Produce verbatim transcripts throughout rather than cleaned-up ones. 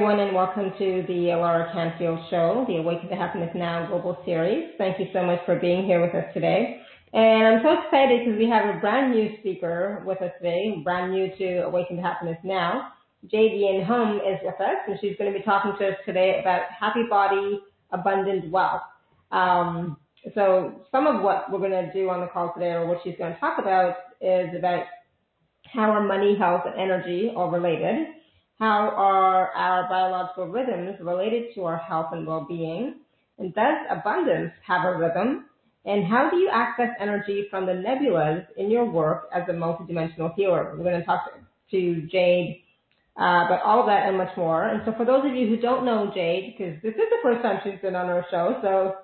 everyone, and welcome to the Laura Canfield Show, the Awaken to Happiness Now Global Series. Thank you so much for being here with us today. And I'm so excited because we have a brand new speaker with us today, brand new to Awaken to Happiness Now. Jade Yin Hum is with us, and she's going to be talking to us today about happy body, abundant wealth. Um, so some of what we're going to do on the call today, or what she's going to talk about, is about how our money, health, and energy are related. How are our biological rhythms related to our health and well-being? And does abundance have a rhythm? And how do you access energy from the nebulas in your work as a multidimensional healer? We're going to talk to Jade uh, about all of that and much more. And so for those of you who don't know Jade, because this is the first time she's been on our show, so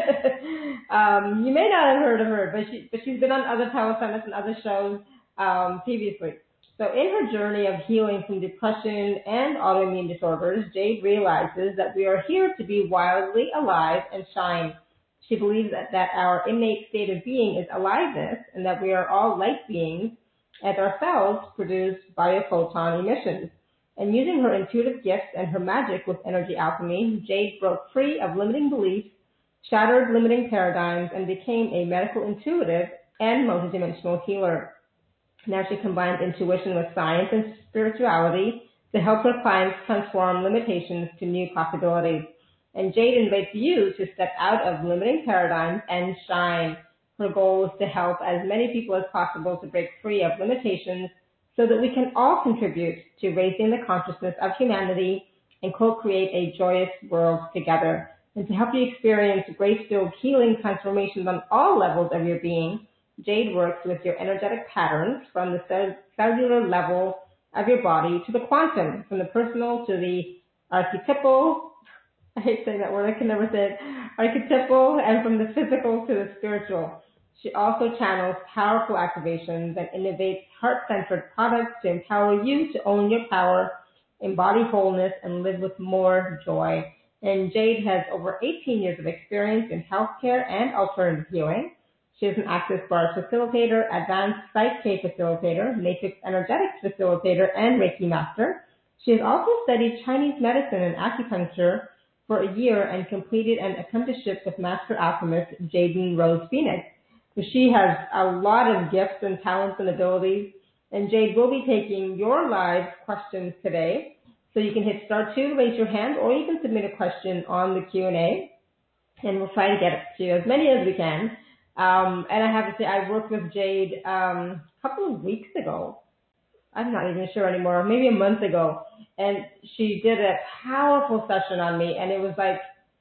um, you may not have heard of her, but, she, but she's been on other telesummits and other shows um, previously. So in her journey of healing from depression and autoimmune disorders, Jade realizes that we are here to be wildly alive and shine. She believes that, that our innate state of being is aliveness and that we are all light beings as our cells produce biophoton emissions. And using her intuitive gifts and her magic with energy alchemy, Jade broke free of limiting beliefs, shattered limiting paradigms, and became a medical intuitive and multidimensional healer. Now she combines intuition with science and spirituality to help her clients transform limitations to new possibilities. And Jade invites you to step out of limiting paradigms and shine. Her goal is to help as many people as possible to break free of limitations so that we can all contribute to raising the consciousness of humanity and co-create a joyous world together. And to help you experience grace-filled healing transformations on all levels of your being, Jade works with your energetic patterns from the cellular level of your body to the quantum, from the personal to the archetypal, I hate saying that word, I can never say it, archetypal, and from the physical to the spiritual. She also channels powerful activations and innovates heart-centered products to empower you to own your power, embody wholeness, and live with more joy. And Jade has over eighteen years of experience in healthcare and alternative healing. She is an Access Bars facilitator, advanced Psych-K facilitator, Matrix Energetics facilitator, and Reiki master. She has also studied Chinese medicine and acupuncture for a year and completed an apprenticeship with Master Alchemist Jaden Rose Phoenix. So she has a lot of gifts and talents and abilities, and Jade will be taking your live questions today. So you can hit star two to raise your hand, or you can submit a question on the Q and A, and we'll try to get to as many as we can. Um, and I have to say, I worked with Jade um, a couple of weeks ago. I'm not even sure anymore, maybe a month ago. And she did a powerful session on me, and it was like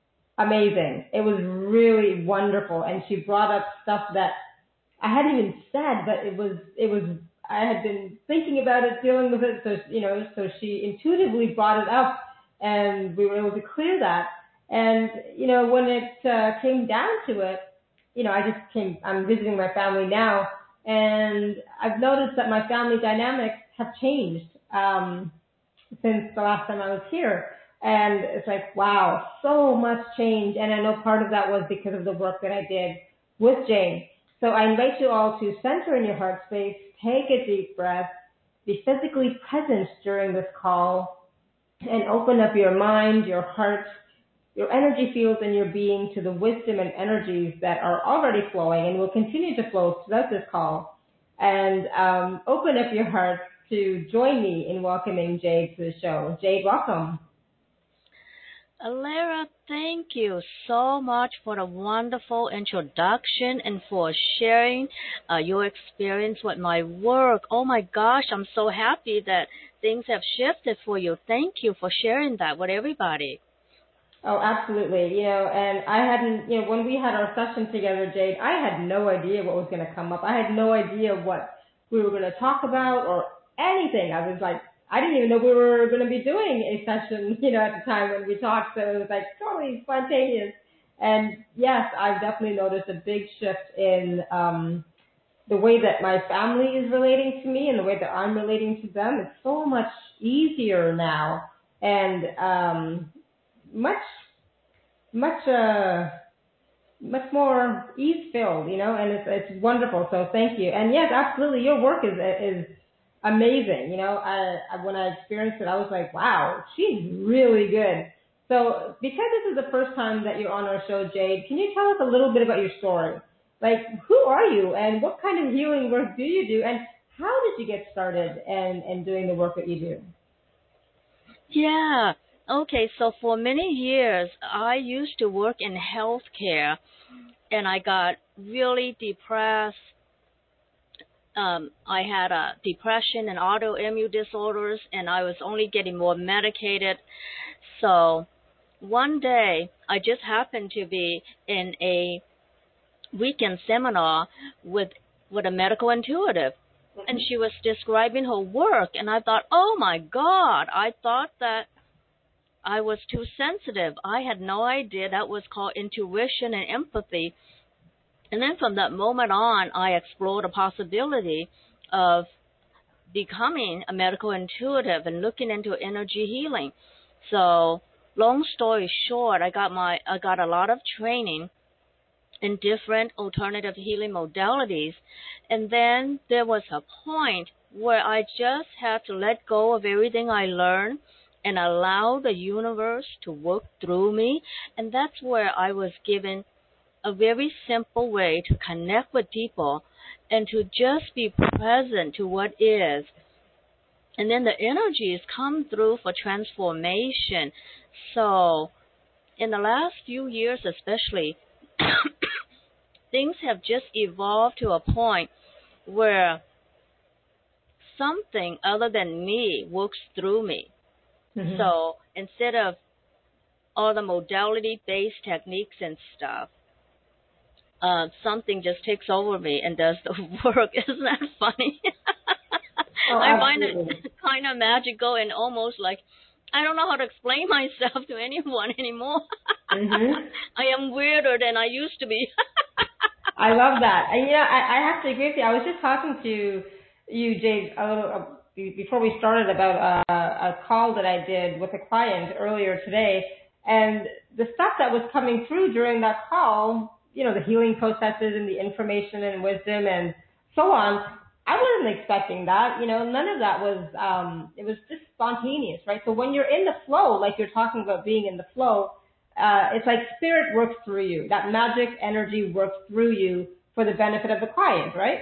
amazing. It was really wonderful. And she brought up stuff that I hadn't even said, but it was, it was, I had been thinking about it, dealing with it. So, you know, so she intuitively brought it up, and we were able to clear that. And, you know, when it uh, came down to it, you know, I just came, I'm visiting my family now, and I've noticed that my family dynamics have changed um, since the last time I was here. And it's like, wow, so much change. And I know part of that was because of the work that I did with Jane. So I invite you all to center in your heart space, take a deep breath, be physically present during this call, and open up your mind, your heart, your energy fields and your being to the wisdom and energies that are already flowing and will continue to flow throughout this call. And um, open up your heart to join me in welcoming Jade to the show. Jade, welcome. Alara, thank you so much for the wonderful introduction and for sharing uh, your experience with my work. Oh my gosh, I'm so happy that things have shifted for you. Thank you for sharing that with everybody. Oh, absolutely. You know, and I hadn't, you know, when we had our session together, Jade, I had no idea what was going to come up. I had no idea what we were going to talk about or anything. I was like, I didn't even know we were going to be doing a session, you know, at the time when we talked. So it was like totally spontaneous. And yes, I've definitely noticed a big shift in um, the way that my family is relating to me and the way that I'm relating to them. It's so much easier now. And, um, much, much, uh, much more ease-filled, you know, and it's it's wonderful. So thank you. And yes, absolutely, your work is is amazing. You know, I, I, when I experienced it, I was like, wow, she's really good. So because this is the first time that you're on our show, Jade, can you tell us a little bit about your story? Like, who are you and what kind of healing work do you do? And how did you get started and, and doing the work that you do? Yeah. Okay, so for many years, I used to work in healthcare, and I got really depressed. Um, I had a depression and autoimmune disorders, and I was only getting more medicated. So one day, I just happened to be in a weekend seminar with with a medical intuitive, and she was describing her work, and I thought, oh my God, I thought that I was too sensitive. I had no idea that was called intuition and empathy. And then from that moment on, I explored the possibility of becoming a medical intuitive and looking into energy healing. So, long story short, I got my I got a lot of training in different alternative healing modalities. And then there was a point where I just had to let go of everything I learned and allow the universe to work through me. And that's where I was given a very simple way to connect with people and to just be present to what is. And then the energies come through for transformation. So in the last few years especially, things have just evolved to a point where something other than me works through me. Mm-hmm. So instead of all the modality-based techniques and stuff, uh, something just takes over me and does the work. Isn't that funny? Oh, I find it kind of magical and almost like I don't know how to explain myself to anyone anymore. Mm-hmm. I am weirder than I used to be. I love that. And, you know, I, I have to agree with you. I was just talking to you, Jade, a little uh, before we started about uh, a call that I did with a client earlier today. And the stuff that was coming through during that call, you know, the healing processes and the information and wisdom and so on, I wasn't expecting that. You know, none of that was, um, it was just spontaneous, right? So when you're in the flow, like you're talking about being in the flow, Uh, it's like spirit works through you. That magic energy works through you for the benefit of the client, right?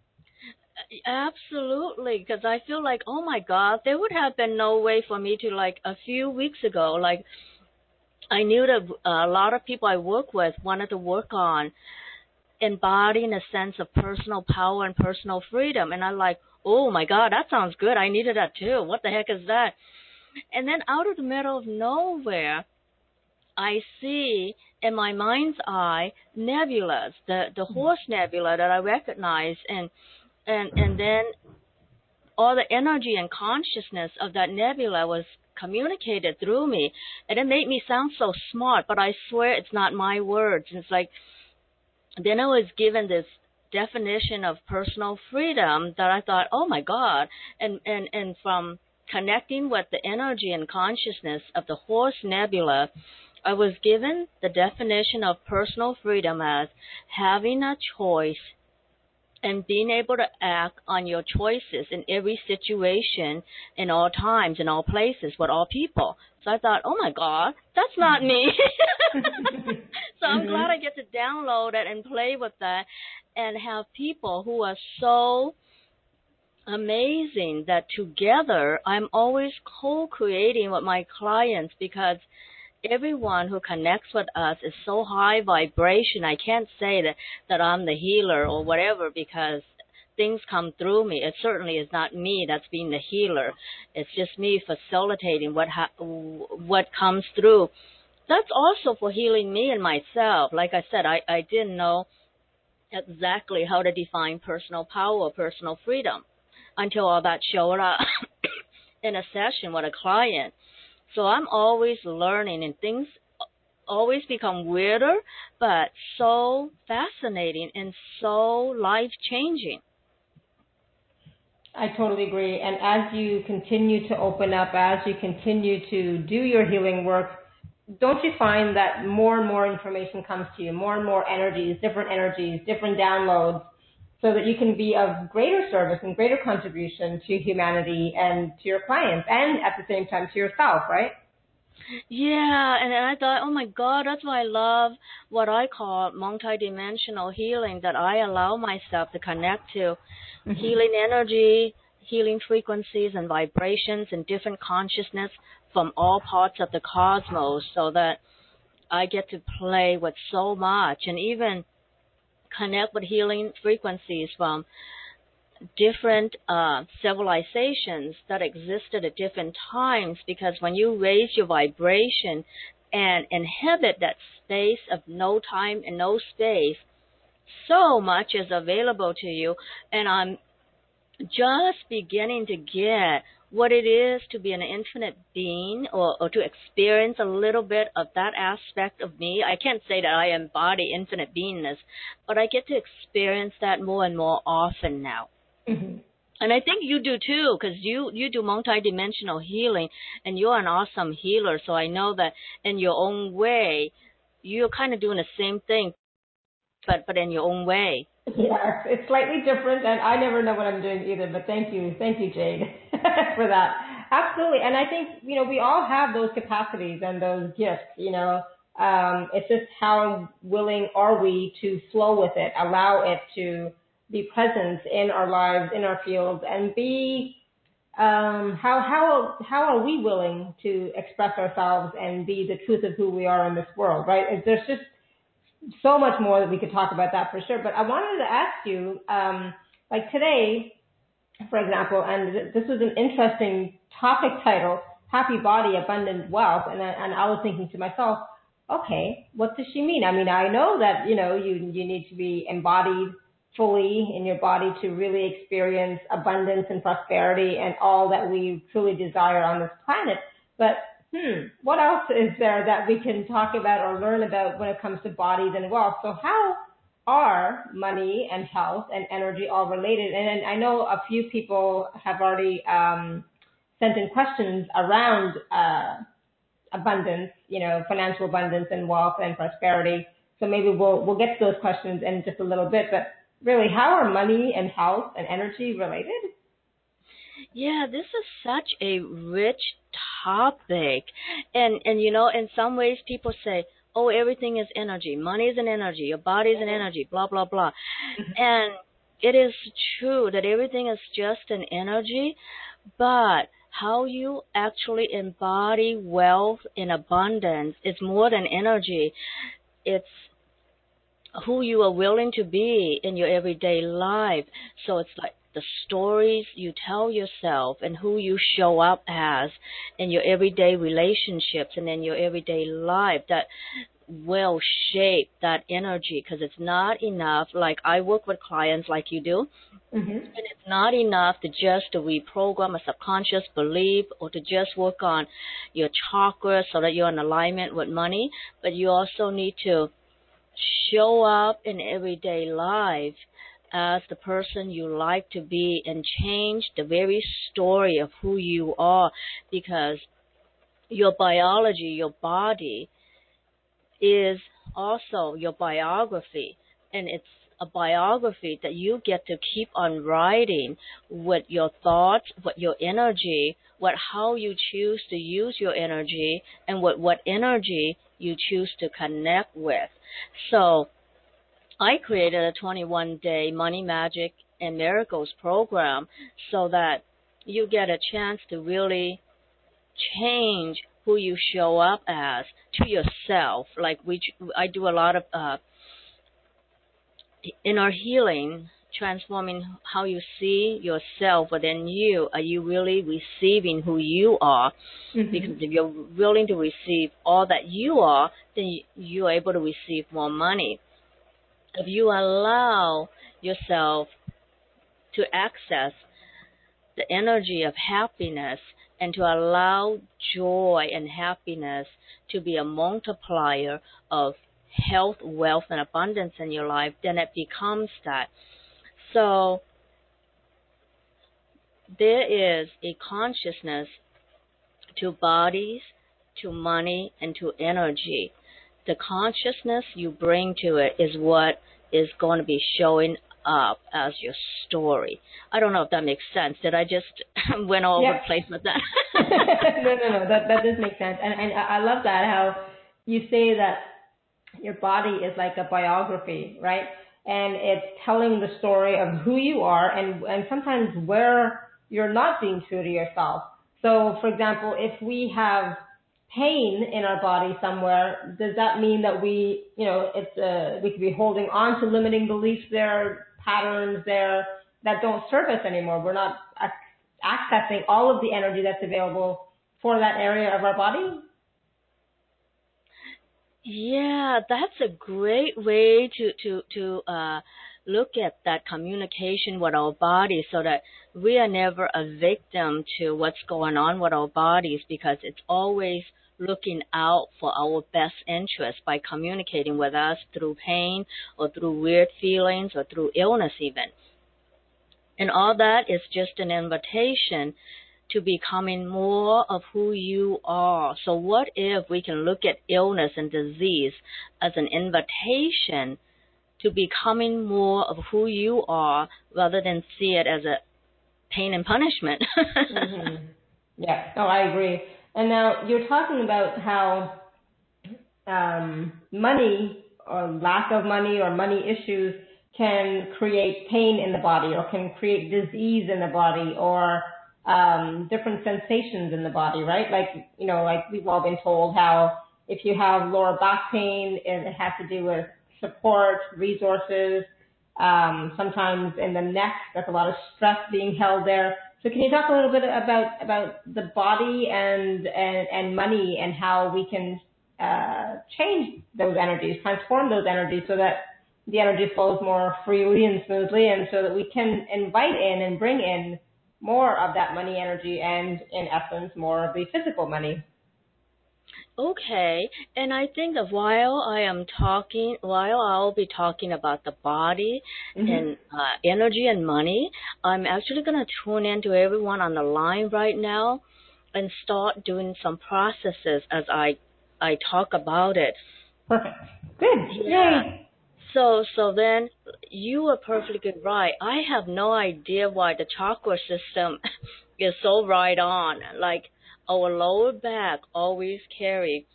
Absolutely, because I feel like, oh my God, there would have been no way for me to, like, a few weeks ago, like, I knew that a lot of people I work with wanted to work on embodying a sense of personal power and personal freedom. And I'm like, oh my God, that sounds good. I needed that too. What the heck is that? And then out of the middle of nowhere, I see in my mind's eye nebulas, the the horse nebula that I recognize, and and and then all the energy and consciousness of that nebula was communicated through me, and it made me sound so smart, but I swear it's not my words. It's like then I was given this definition of personal freedom that I thought, oh my God, and and and from connecting with the energy and consciousness of the horse nebula, I was given the definition of personal freedom as having a choice and being able to act on your choices in every situation, in all times, in all places, with all people. So I thought, oh my God, that's not me. So I'm mm-hmm. glad I get to download it and play with that and have people who are so amazing that together I'm always co-creating with my clients, because everyone who connects with us is so high vibration. I can't say that, that I'm the healer or whatever, because things come through me. It certainly is not me that's being the healer. It's just me facilitating what ha- what comes through. That's also for healing me and myself. Like I said, I, I didn't know exactly how to define personal power or personal freedom until all that showed up in a session with a client. So I'm always learning, and things always become weirder, but so fascinating and so life-changing. I totally agree. And as you continue to open up, as you continue to do your healing work, don't you find that more and more information comes to you, more and more energies, different energies, different downloads? so that you can be of greater service and greater contribution to humanity and to your clients and at the same time to yourself, right? Yeah, and I thought, oh my God, that's why I love what I call multidimensional healing, that I allow myself to connect to mm-hmm. healing energy, healing frequencies and vibrations and different consciousness from all parts of the cosmos, so that I get to play with so much and even connect with healing frequencies from different uh, civilizations that existed at different times, because when you raise your vibration and inhabit that space of no time and no space, so much is available to you. And I'm just beginning to get what it is to be an infinite being, or, or to experience a little bit of that aspect of me. I can't say that I embody infinite beingness, but I get to experience that more and more often now. Mm-hmm. And I think you do too, because you, you do multidimensional healing, and you're an awesome healer. So I know that in your own way, you're kind of doing the same thing, but but in your own way. Yeah, it's slightly different, and I never know what I'm doing either, but thank you. Thank you, Jade, for that. Absolutely. And I think, you know, we all have those capacities and those gifts, you know. Um, it's just how willing are we to flow with it, allow it to be present in our lives, in our fields, and be, um, how, how, how are we willing to express ourselves and be the truth of who we are in this world, right? There's just so much more that we could talk about that for sure. But I wanted to ask you, um, like today, for example, and this was an interesting topic title, Happy Body, Abundant Wealth. And I, and I was thinking to myself, okay, what does she mean? I mean, I know that, you know, you, you need to be embodied fully in your body to really experience abundance and prosperity and all that we truly desire on this planet. But Hmm, what else is there that we can talk about or learn about when it comes to bodies and wealth? So how are money and health and energy all related? And, and I know a few people have already um, sent in questions around uh, abundance, you know, financial abundance and wealth and prosperity. So maybe we'll we'll get to those questions in just a little bit. But really, how are money and health and energy related? Yeah, this is such a rich topic. And, and you know, in some ways people say, oh, everything is energy. Money is an energy. Your body is an energy, blah, blah, blah. And it is true that everything is just an energy, but how you actually embody wealth in abundance is more than energy. It's who you are willing to be in your everyday life. So it's like the stories you tell yourself and who you show up as in your everyday relationships and in your everyday life that will shape that energy, because it's not enough. Like I work with clients like you do, mm-hmm. and it's not enough to just to reprogram a subconscious belief or to just work on your chakras so that you're in alignment with money, but you also need to show up in everyday life as the person you like to be and change the very story of who you are, because your biology, your body, is also your biography, and it's a biography that you get to keep on writing with your thoughts, with your energy, with how you choose to use your energy, and with what energy you choose to connect with. So I created a twenty-one day Money, Magic, and Miracles program so that you get a chance to really change who you show up as to yourself. Like we, I do a lot of uh, inner healing, transforming how you see yourself within you. Are you really receiving who you are? Mm-hmm. Because if you're willing to receive all that you are, then you're able to receive more money. If you allow yourself to access the energy of happiness and to allow joy and happiness to be a multiplier of health, wealth, and abundance in your life, then it becomes that. So there is a consciousness to bodies, to money, and to energy. The consciousness you bring to it is what is going to be showing up as your story. I don't know if that makes sense. Did I just went all Yeah. over the place with that? no, no, no. That that does make sense, and and I love that how you say that your body is like a biography, right? And it's telling the story of who you are, and and sometimes where you're not being true to yourself. So, for example, if we have pain in our body somewhere, does that mean that we, you know, it's uh, we could be holding on to limiting beliefs there, patterns there that don't serve us anymore? We're not accessing all of the energy that's available for that area of our body? Yeah, that's a great way to to to uh, look at that communication with our bodies, so that we are never a victim to what's going on with our bodies, because it's always looking out for our best interest by communicating with us through pain or through weird feelings or through illness even. And all that is just an invitation to becoming more of who you are. So what if we can look at illness and disease as an invitation to becoming more of who you are, rather than see it as a pain and punishment? mm-hmm. Yeah, oh, I agree. And now you're talking about how um, money or lack of money or money issues can create pain in the body, or can create disease in the body, or um, different sensations in the body, right? Like, you know, like we've all been told how if you have lower back pain, it has to do with support, resources. Um, sometimes in the neck, there's a lot of stress being held there. So can you talk a little bit about, about the body and, and, and money, and how we can uh, change those energies, transform those energies so that the energy flows more freely and smoothly, and so that we can invite in and bring in more of that money energy, and in essence, more of the physical money. Okay, and I think that while I am talking, while I'll be talking about the body mm-hmm. and uh, energy and money, I'm actually going to tune in to everyone on the line right now and start doing some processes as I I talk about it. Perfect. Good. Yeah. Yay. So so then you are perfectly right. I have no idea why the chakra system is so right on. Like, our lower back always carry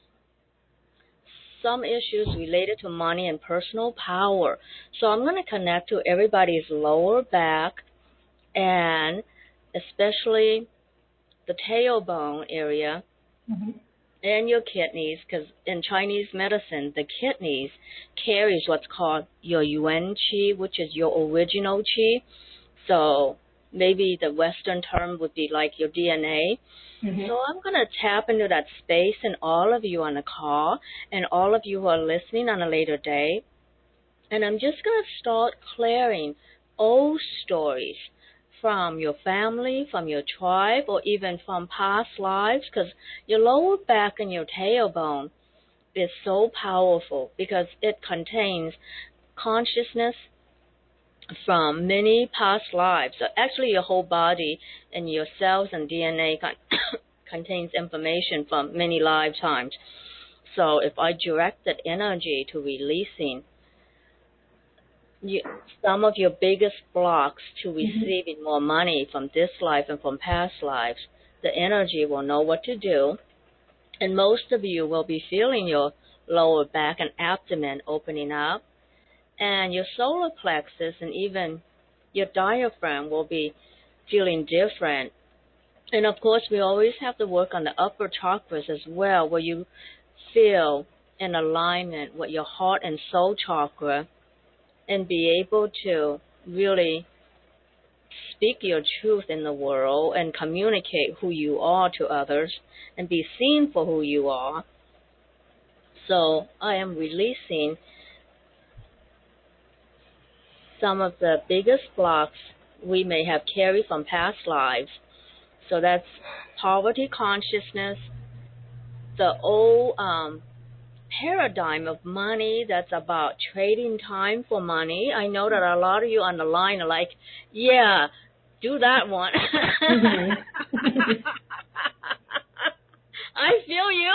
some issues related to money and personal power. So I'm going to connect to everybody's lower back, and especially the tailbone area, mm-hmm. and your kidneys, because in Chinese medicine, the kidneys carries what's called your yuan qi, which is your original qi. So maybe the Western term would be like your D N A. Mm-hmm. So I'm going to tap into that space, and all of you on the call, and all of you who are listening on a later day. And I'm just going to start clearing old stories from your family, from your tribe, or even from past lives, because your lower back and your tailbone is so powerful because it contains consciousness from many past lives. So actually, your whole body and your cells and D N A con- contains information from many lifetimes. So if I direct that energy to releasing you, some of your biggest blocks to receiving mm-hmm. more money from this life and from past lives, the energy will know what to do. And most of you will be feeling your lower back and abdomen opening up, and your solar plexus and even your diaphragm will be feeling different. And of course, we always have to work on the upper chakras as well, where you feel in alignment with your heart and soul chakra, and be able to really speak your truth in the world and communicate who you are to others and be seen for who you are. So I am releasing some of the biggest blocks we may have carried from past lives. So that's poverty consciousness, the old um, paradigm of money that's about trading time for money. I know that a lot of you on the line are like, yeah, do that one. Mm-hmm. I feel you.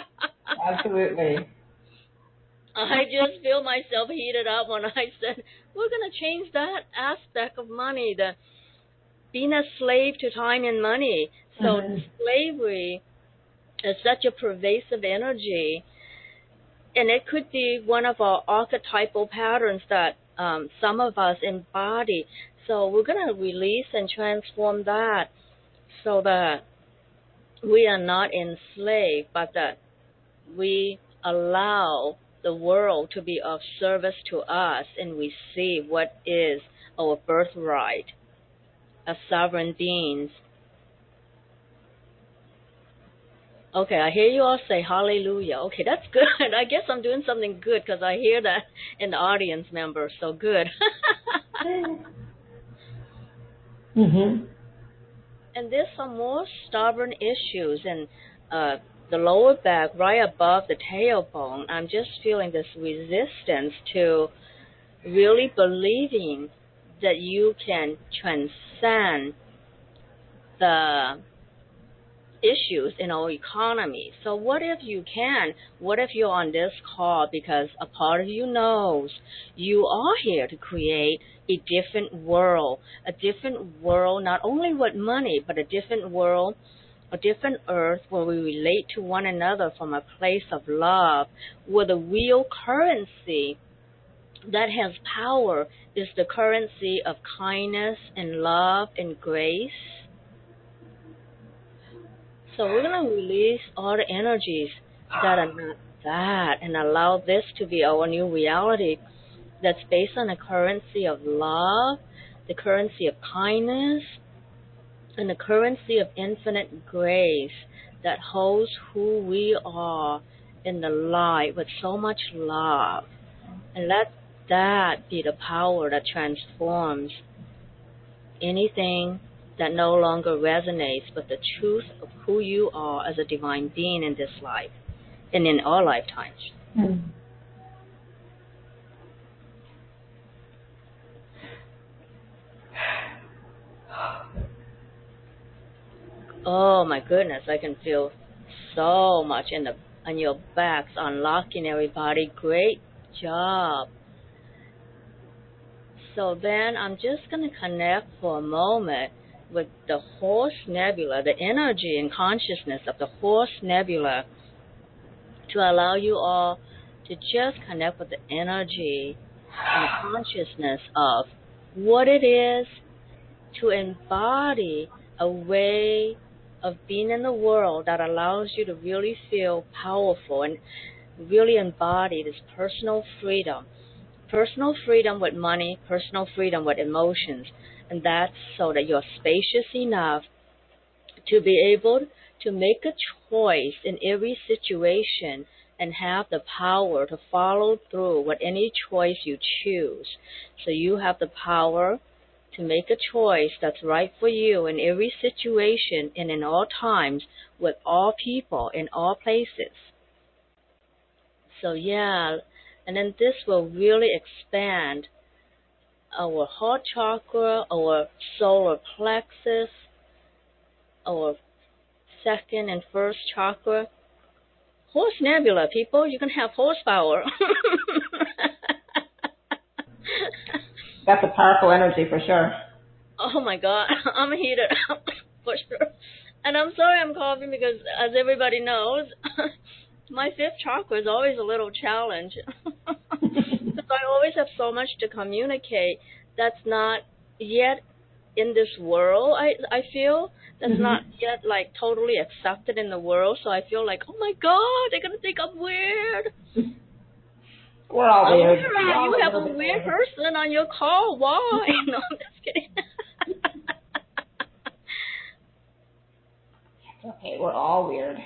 Absolutely. I just feel myself heated up when I said we're going to change that aspect of money, the being a slave to time and money. So mm-hmm. slavery is such a pervasive energy, and it could be one of our archetypal patterns that um, some of us embody. So we're going to release and transform that so that we are not enslaved, but that we allow the world to be of service to us and receive what is our birthright as sovereign beings. Okay, I hear you all say hallelujah. Okay, that's good. I guess I'm doing something good because I hear that in the audience members. So good. mm-hmm. And there's some more stubborn issues in uh, the lower back, right above the tailbone. I'm just feeling this resistance to really believing that you can transcend the issues in our economy. So what if you can? What if you're on this call because a part of you knows you are here to create a different world, a different world, not only with money, but a different world, a different earth where we relate to one another from a place of love, where the real currency that has power is the currency of kindness and love and grace. So we're going to release all the energies that are not that and allow this to be our new reality that's based on the currency of love, the currency of kindness, and the currency of infinite grace that holds who we are in the light with so much love. And let that be the power that transforms anything that no longer resonates with the truth of who you are as a divine being in this life and in all lifetimes. Mm. Oh my goodness, I can feel so much in the on your backs, unlocking everybody. Great job. So then I'm just going to connect for a moment with the Horse Nebula, the energy and consciousness of the Horse Nebula, to allow you all to just connect with the energy and consciousness of what it is to embody a way of being in the world that allows you to really feel powerful and really embody this personal freedom. Personal freedom with money, personal freedom with emotions, and that's so that you're spacious enough to be able to make a choice in every situation and have the power to follow through with any choice you choose. So you have the power to make a choice that's right for you in every situation and in all times with all people in all places. So yeah, and then this will really expand our heart chakra, our solar plexus, our second and first chakra. Horse Nebula, people, you can have horsepower. That's a powerful energy for sure. Oh my God, I'm heated up for sure. And I'm sorry I'm coughing because, as everybody knows, my fifth chakra is always a little challenge. Because I always have so much to communicate that's not yet in this world, I I feel. That's mm-hmm. not yet, like, totally accepted in the world. So I feel like, oh my God, they're going to think I'm weird. We're all I'm weird. weird. You have a weird weird person on your call. Why? No, I'm just kidding. Okay, we're all weird.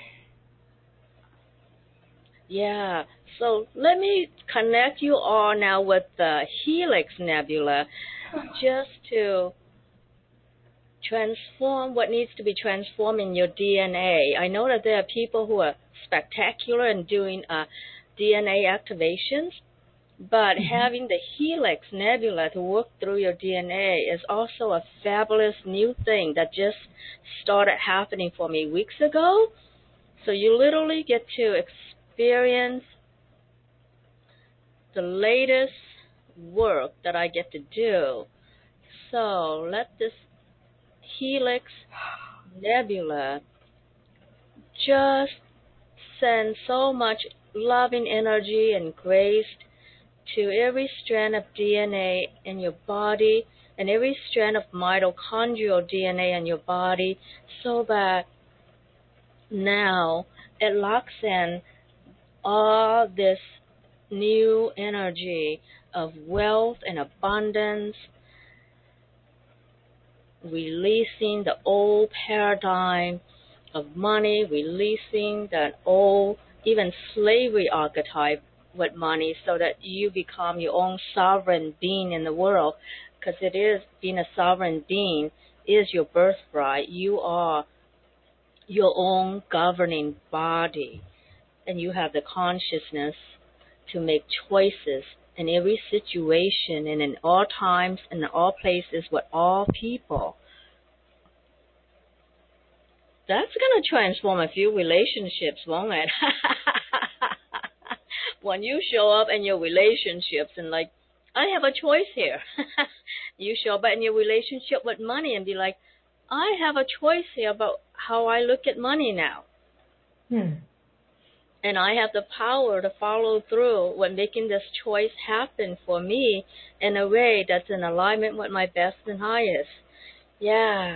Yeah, so let me connect you all now with the Helix Nebula just to transform what needs to be transformed in your D N A. I know that there are people who are spectacular in doing uh, D N A activations, but mm-hmm. having the Helix Nebula to work through your D N A is also a fabulous new thing that just started happening for me weeks ago. So you literally get to experience the latest work that I get to do. So let this Helix Nebula just send so much loving energy and grace to every strand of D N A in your body and every strand of mitochondrial D N A in your body, so that now it locks in all this new energy of wealth and abundance, releasing the old paradigm of money, releasing that old, even slavery archetype with money, so that you become your own sovereign being in the world. Because it is, being a sovereign being is your birthright. You are your own governing body, and you have the consciousness to make choices in every situation and in all times and in all places with all people. That's going to transform a few relationships, won't it? When you show up in your relationships and like, I have a choice here. You show up in your relationship with money and be like, I have a choice here about how I look at money now. Hmm. And I have the power to follow through with making this choice happen for me in a way that's in alignment with my best and highest. Yeah.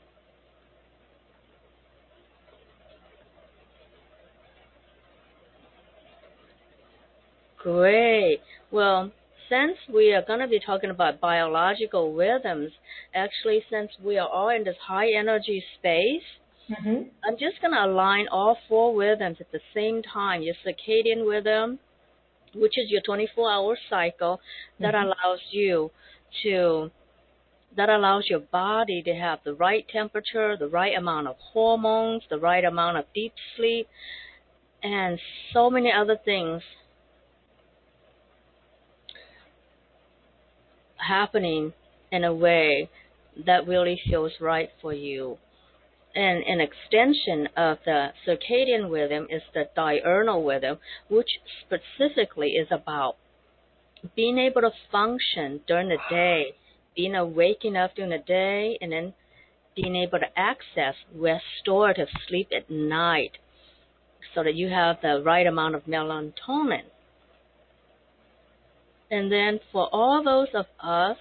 Great. Well, since we are going to be talking about biological rhythms, actually, since we are all in this high energy space, Mm-hmm. I'm just going to align all four rhythms at the same time. Your circadian rhythm, which is your twenty-four hour cycle, that Mm-hmm. allows you to, that allows your body to have the right temperature, the right amount of hormones, the right amount of deep sleep, and so many other things happening in a way that really feels right for you. And an extension of the circadian rhythm is the diurnal rhythm, which specifically is about being able to function during the day, being awake enough during the day, and then being able to access restorative sleep at night so that you have the right amount of melatonin. And then for all those of us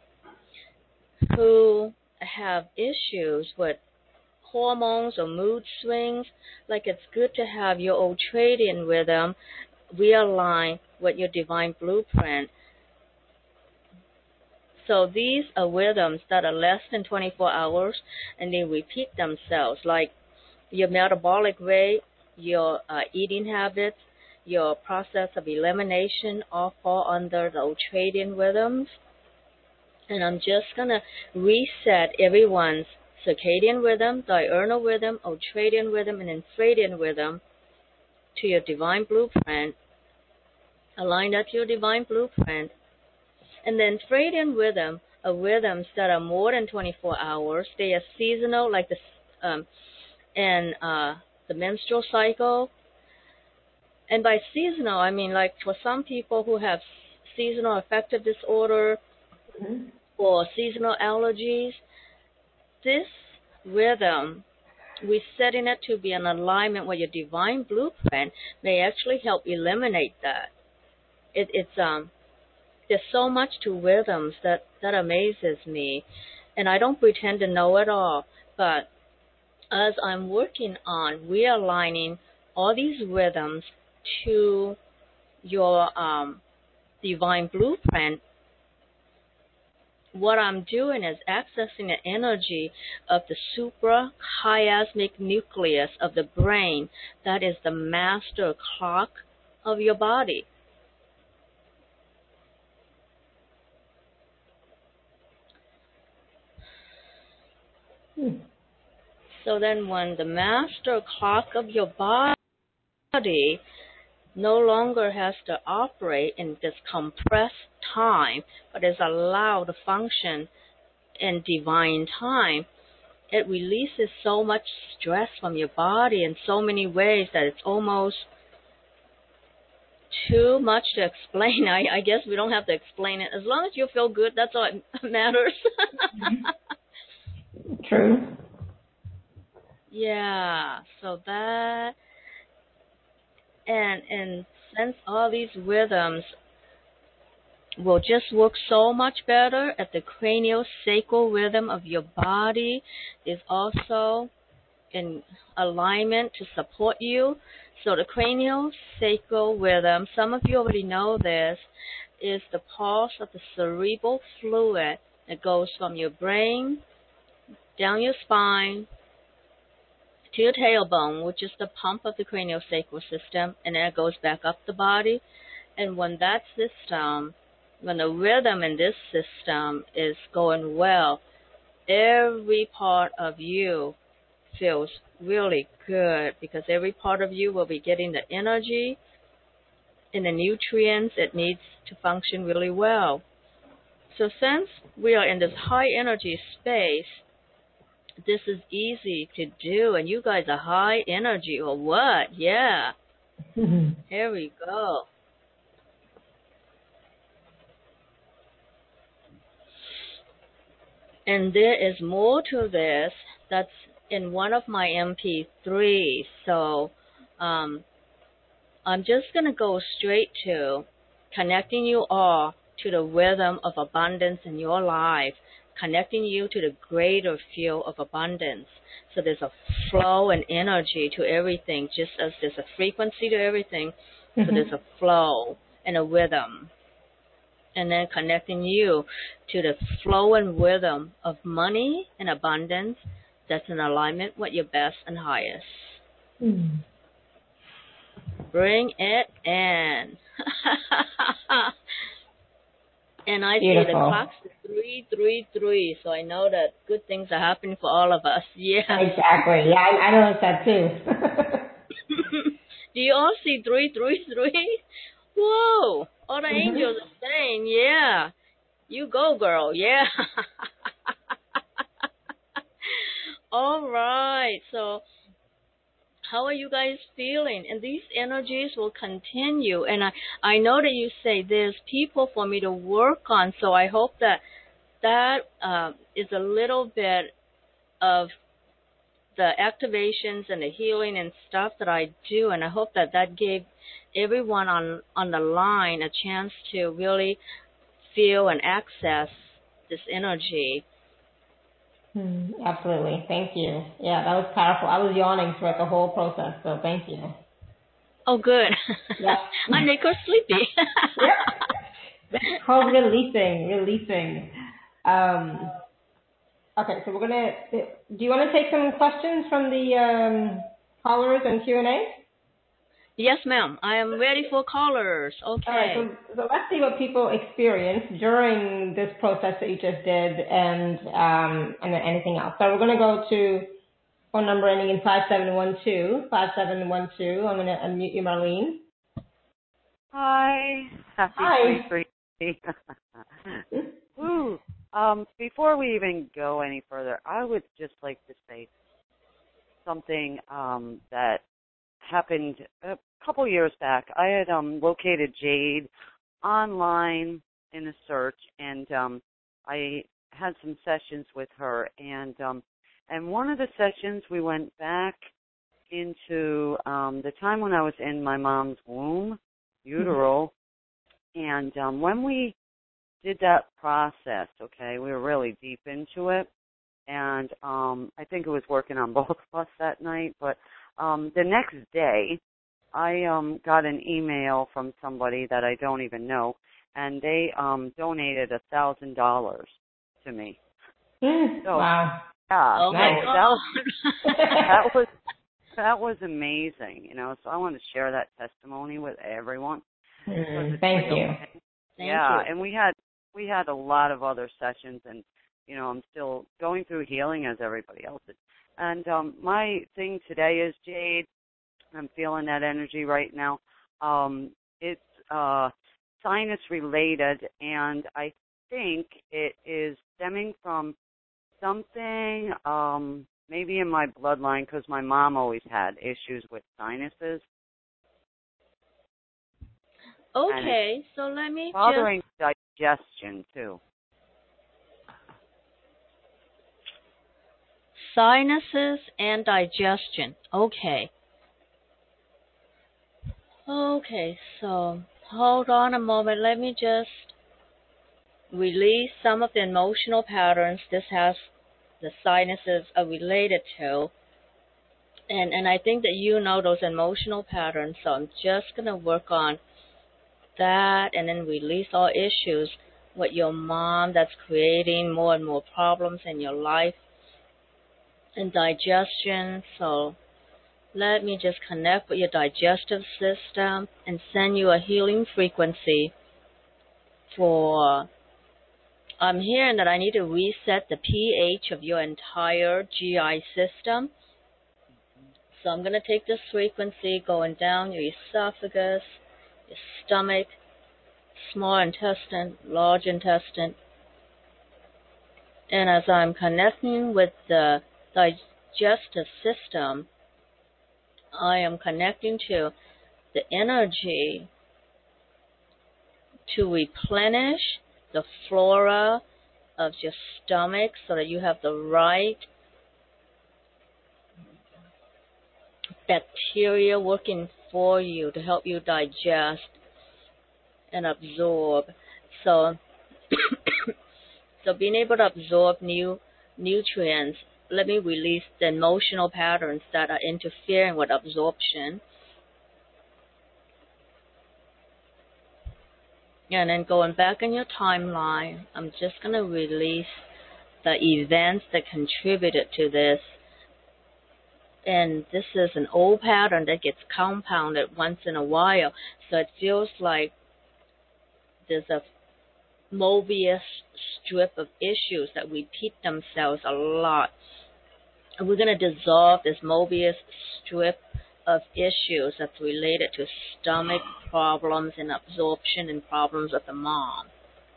who have issues with hormones or mood swings, like it's good to have your ultradian rhythm realign with your divine blueprint. So these are rhythms that are less than twenty-four hours, and they repeat themselves, like your metabolic rate, your uh, eating habits, your process of elimination all fall under the ultradian rhythms. And I'm just going to reset everyone's circadian rhythm, diurnal rhythm, ultradian rhythm, and infradian rhythm to your divine blueprint, align that to your divine blueprint. And then infradian rhythm are rhythms that are more than twenty-four hours. They are seasonal, like the um, and uh, the menstrual cycle. And by seasonal, I mean like for some people who have seasonal affective disorder Mm-hmm. or seasonal allergies, this rhythm, we setting it to be in alignment with your divine blueprint, may actually help eliminate that. It, it's um, there's so much to rhythms that that amazes me, and I don't pretend to know it all. But as I'm working on realigning all these rhythms to your um, divine blueprint, what I'm doing is accessing the energy of the suprachiasmatic nucleus of the brain that is the master clock of your body. Hmm. So then when the master clock of your body no longer has to operate in this compressed time, but is allowed to function in divine time, it releases so much stress from your body in so many ways that it's almost too much to explain. I, I guess we don't have to explain it. As long as you feel good, that's all that matters. True. Yeah, so that, and and since all these rhythms will just work so much better at the craniosacral rhythm of your body is also in alignment to support you. So the craniosacral rhythm, some of you already know this, is the pulse of the cerebral fluid that goes from your brain down your spine to your tailbone, which is the pump of the craniosacral system, and then it goes back up the body. And when that system, when the rhythm in this system is going well, every part of you feels really good because every part of you will be getting the energy and the nutrients it needs to function really well. So since we are in this high energy space, this is easy to do, and you guys are high energy or what? Yeah. Here we go. And there is more to this that's in one of my M P threes. So um, I'm just going to go straight to connecting you all to the rhythm of abundance in your life, connecting you to the greater field of abundance. So there's a flow and energy to everything, just as there's a frequency to everything. So there's a flow and a rhythm. And then connecting you to the flow and rhythm of money and abundance that's in alignment with your best and highest. Mm. Bring it in. And I Beautiful. see the clock's three, three, three, so I know that good things are happening for all of us. Yeah. Exactly. Yeah, I, I noticed that too. Do you all see three, three, three? Whoa! All the mm-hmm. angels are saying, yeah. You go, girl. Yeah. All right. So how are you guys feeling? And these energies will continue. And I, I know that you say there's people for me to work on, so I hope that that uh, is a little bit of the activations and the healing and stuff that I do, and I hope that that gave everyone on, on the line a chance to really feel and access this energy. Mm, absolutely. Thank you. Yeah, that was powerful. I was yawning throughout the whole process, so thank you. Oh, good. Yeah. I make her sleepy. Yep. It's called releasing, releasing. Um, okay, so we're going to, do you want to take some questions from the um, callers and Q and A? Yes, ma'am. I am ready for callers. Okay. All right, so, so let's see what people experienced during this process that you just did and um, and then anything else. So we're going to go to phone number ending in five seven one two, five seven one two. I'm going to unmute you, Marlene. Hi. Happy Hi. three three. Woo. Um, before we even go any further, I would just like to say something um, that happened a couple years back. I had um, located Jade online in a search, and um, I had some sessions with her. And um, and one of the sessions, we went back into um, the time when I was in my mom's womb, utero, and um, when we did that process, okay, we were really deep into it, and um, I think it was working on both of us that night, but um, the next day, I um, got an email from somebody that I don't even know, and they um, donated a thousand dollars to me. Mm, so, wow. Yeah, Oh, so my God. That, that was that was amazing, you know. So I want to share that testimony with everyone. Mm, thank real. you. Thank yeah, you. and we had we had a lot of other sessions, and you know, I'm still going through healing as everybody else is. And um, my thing today is, Jade, I'm feeling that energy right now. Um, it's uh, sinus related, and I think it is stemming from something um, maybe in my bloodline, because my mom always had issues with sinuses. Okay, so let me bothering just... digestion, too. Sinuses and digestion. Okay. Okay, so hold on a moment. Let me just release some of the emotional patterns this has, the sinuses are related to. And, and I think that you know those emotional patterns, so I'm just going to work on that and then release all issues with your mom that's creating more and more problems in your life and digestion. So let me just connect with your digestive system and send you a healing frequency for, I'm hearing that I need to reset the pH of your entire G I system. So I'm going to take this frequency going down your esophagus, your stomach, small intestine, large intestine. And as I'm connecting with the digestive system, I am connecting to the energy to replenish the flora of your stomach so that you have the right bacteria working for you to help you digest and absorb. So, so being able to absorb new nutrients, let me release the emotional patterns that are interfering with absorption. And then going back in your timeline, I'm just going to release the events that contributed to this. And this is an old pattern that gets compounded once in a while. So it feels like there's a Mobius strip of issues that repeat themselves a lot. And we're going to dissolve this Mobius strip of issues that's related to stomach problems and absorption and problems with the mom.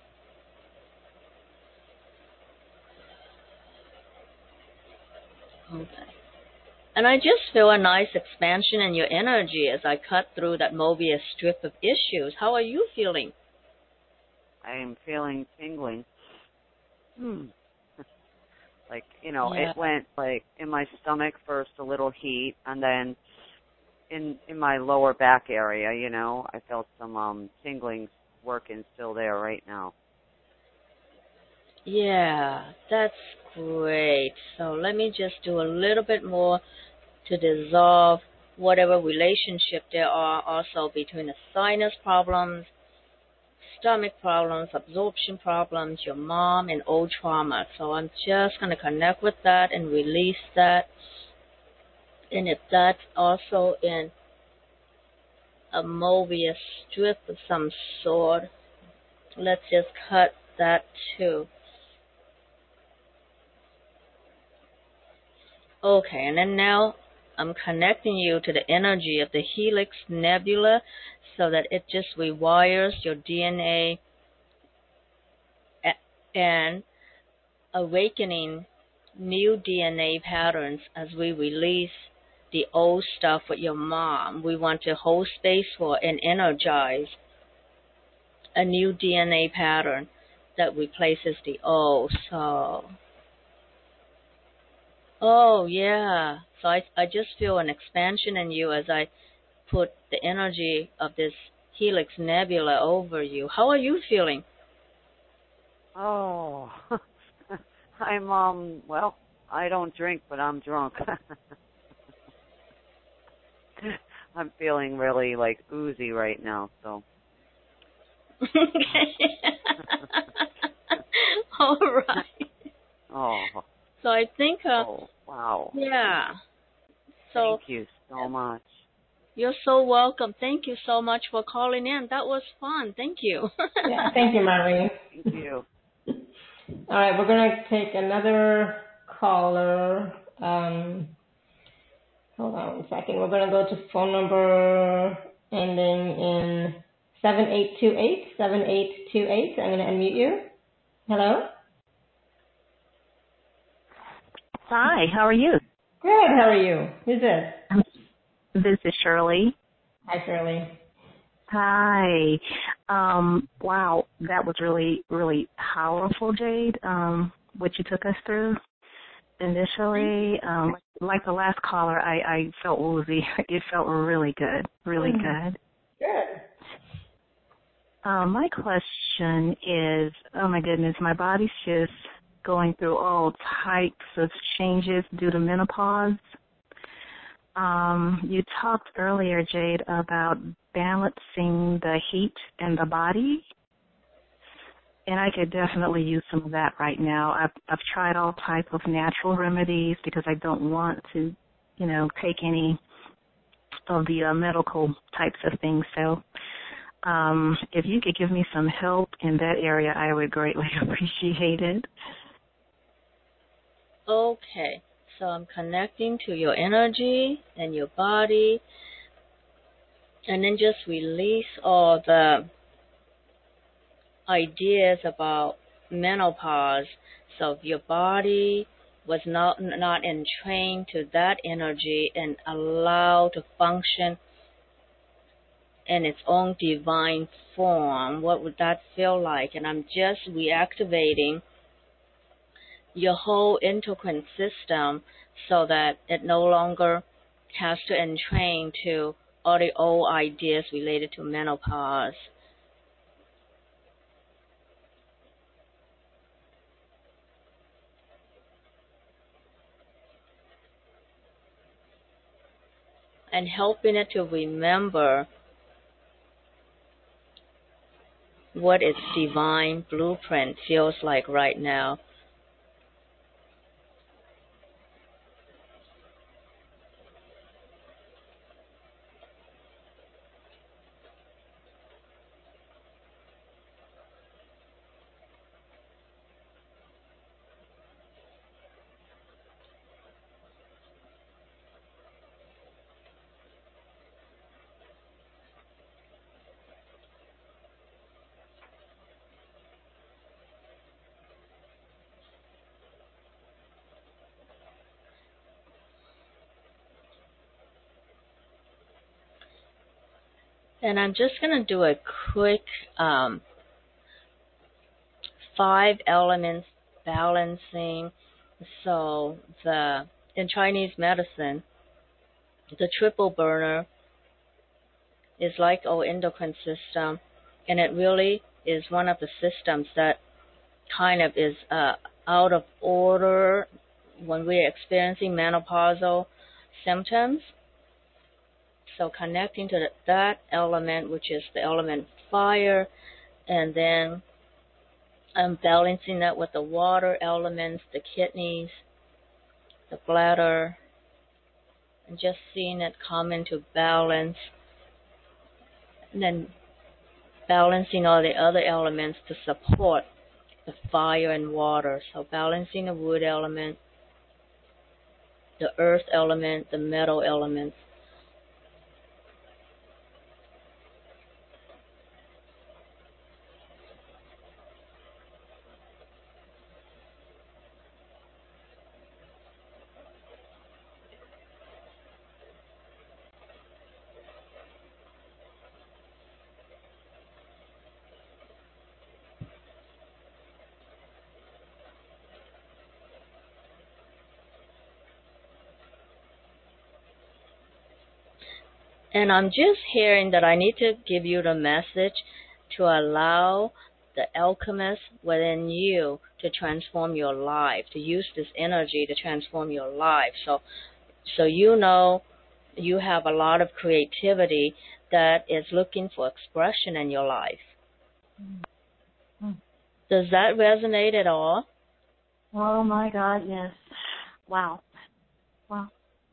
Okay. And I just feel a nice expansion in your energy as I cut through that Mobius strip of issues. How are you feeling? I am feeling tingling. Hmm. Like, you know, Yeah. it went like in my stomach first, a little heat, and then in in my lower back area, you know, I felt some um tingling working still there right now. Yeah, that's great. So let me just do a little bit more to dissolve whatever relationship there are also between the sinus problems, stomach problems, absorption problems, your mom, and old trauma. So I'm just going to connect with that and release that. And if that's also in a Mobius strip of some sort, let's just cut that too. Okay, and then now I'm connecting you to the energy of the Helix Nebula so that it just rewires your D N A and awakening new D N A patterns as we release the old stuff with your mom. We want to hold space for and energize a new D N A pattern that replaces the old. So, oh yeah. So I, I just feel an expansion in you as I put the energy of this Helix Nebula over you. How are you feeling? Oh, I'm, um, well, I don't drink, but I'm drunk. I'm feeling really, like, oozy right now, so. Okay. All right. Oh. So I think, uh, oh, wow. yeah. So Thank you so much. You're so welcome. Thank you so much for calling in. That was fun. Thank you. Yeah, thank you, Maureen. Thank you. All right, we're going to take another caller. Um, hold on one second. We're going to go to phone number ending in seven eight two eight, seven eight two eight. I'm going to unmute you. Hello? Hi, how are you? Good, how are you? Who's this? This is Shirley. Hi, Shirley. Hi. Um, wow, that was really, really powerful, Jade, um, what you took us through initially. Um, like the last caller, I, I felt woozy. It felt really good, really good. Good. Um, my question is, oh my goodness, my body's just going through all types of changes due to menopause. Um, you talked earlier, Jade, about balancing the heat in the body, and I could definitely use some of that right now. I've, I've tried all type of natural remedies because I don't want to, you know, take any of the uh, medical types of things. So um, if you could give me some help in that area, I would greatly appreciate it. Okay, so I'm connecting to your energy and your body, and then just release all the ideas about menopause. So if your body was not not entrained to that energy and allowed to function in its own divine form, what would that feel like? And I'm just reactivating your whole endocrine system so that it no longer has to entrain to all the old ideas related to menopause. And helping it to remember what its divine blueprint feels like right now. And I'm just going to do a quick um, five elements balancing. So the in Chinese medicine, the triple burner is like our endocrine system, and it really is one of the systems that kind of is uh, out of order when we're experiencing menopausal symptoms. So connecting to that element, which is the element fire, and then I'm balancing that with the water elements, the kidneys, the bladder, and just seeing it come into balance, and then balancing all the other elements to support the fire and water. So balancing the wood element, the earth element, the metal elements. And I'm just hearing that I need to give you the message to allow the alchemist within you to transform your life, to use this energy to transform your life. So, so you know you have a lot of creativity that is looking for expression in your life. Mm-hmm. Does that resonate at all? Oh my God, yes. Wow. Wow.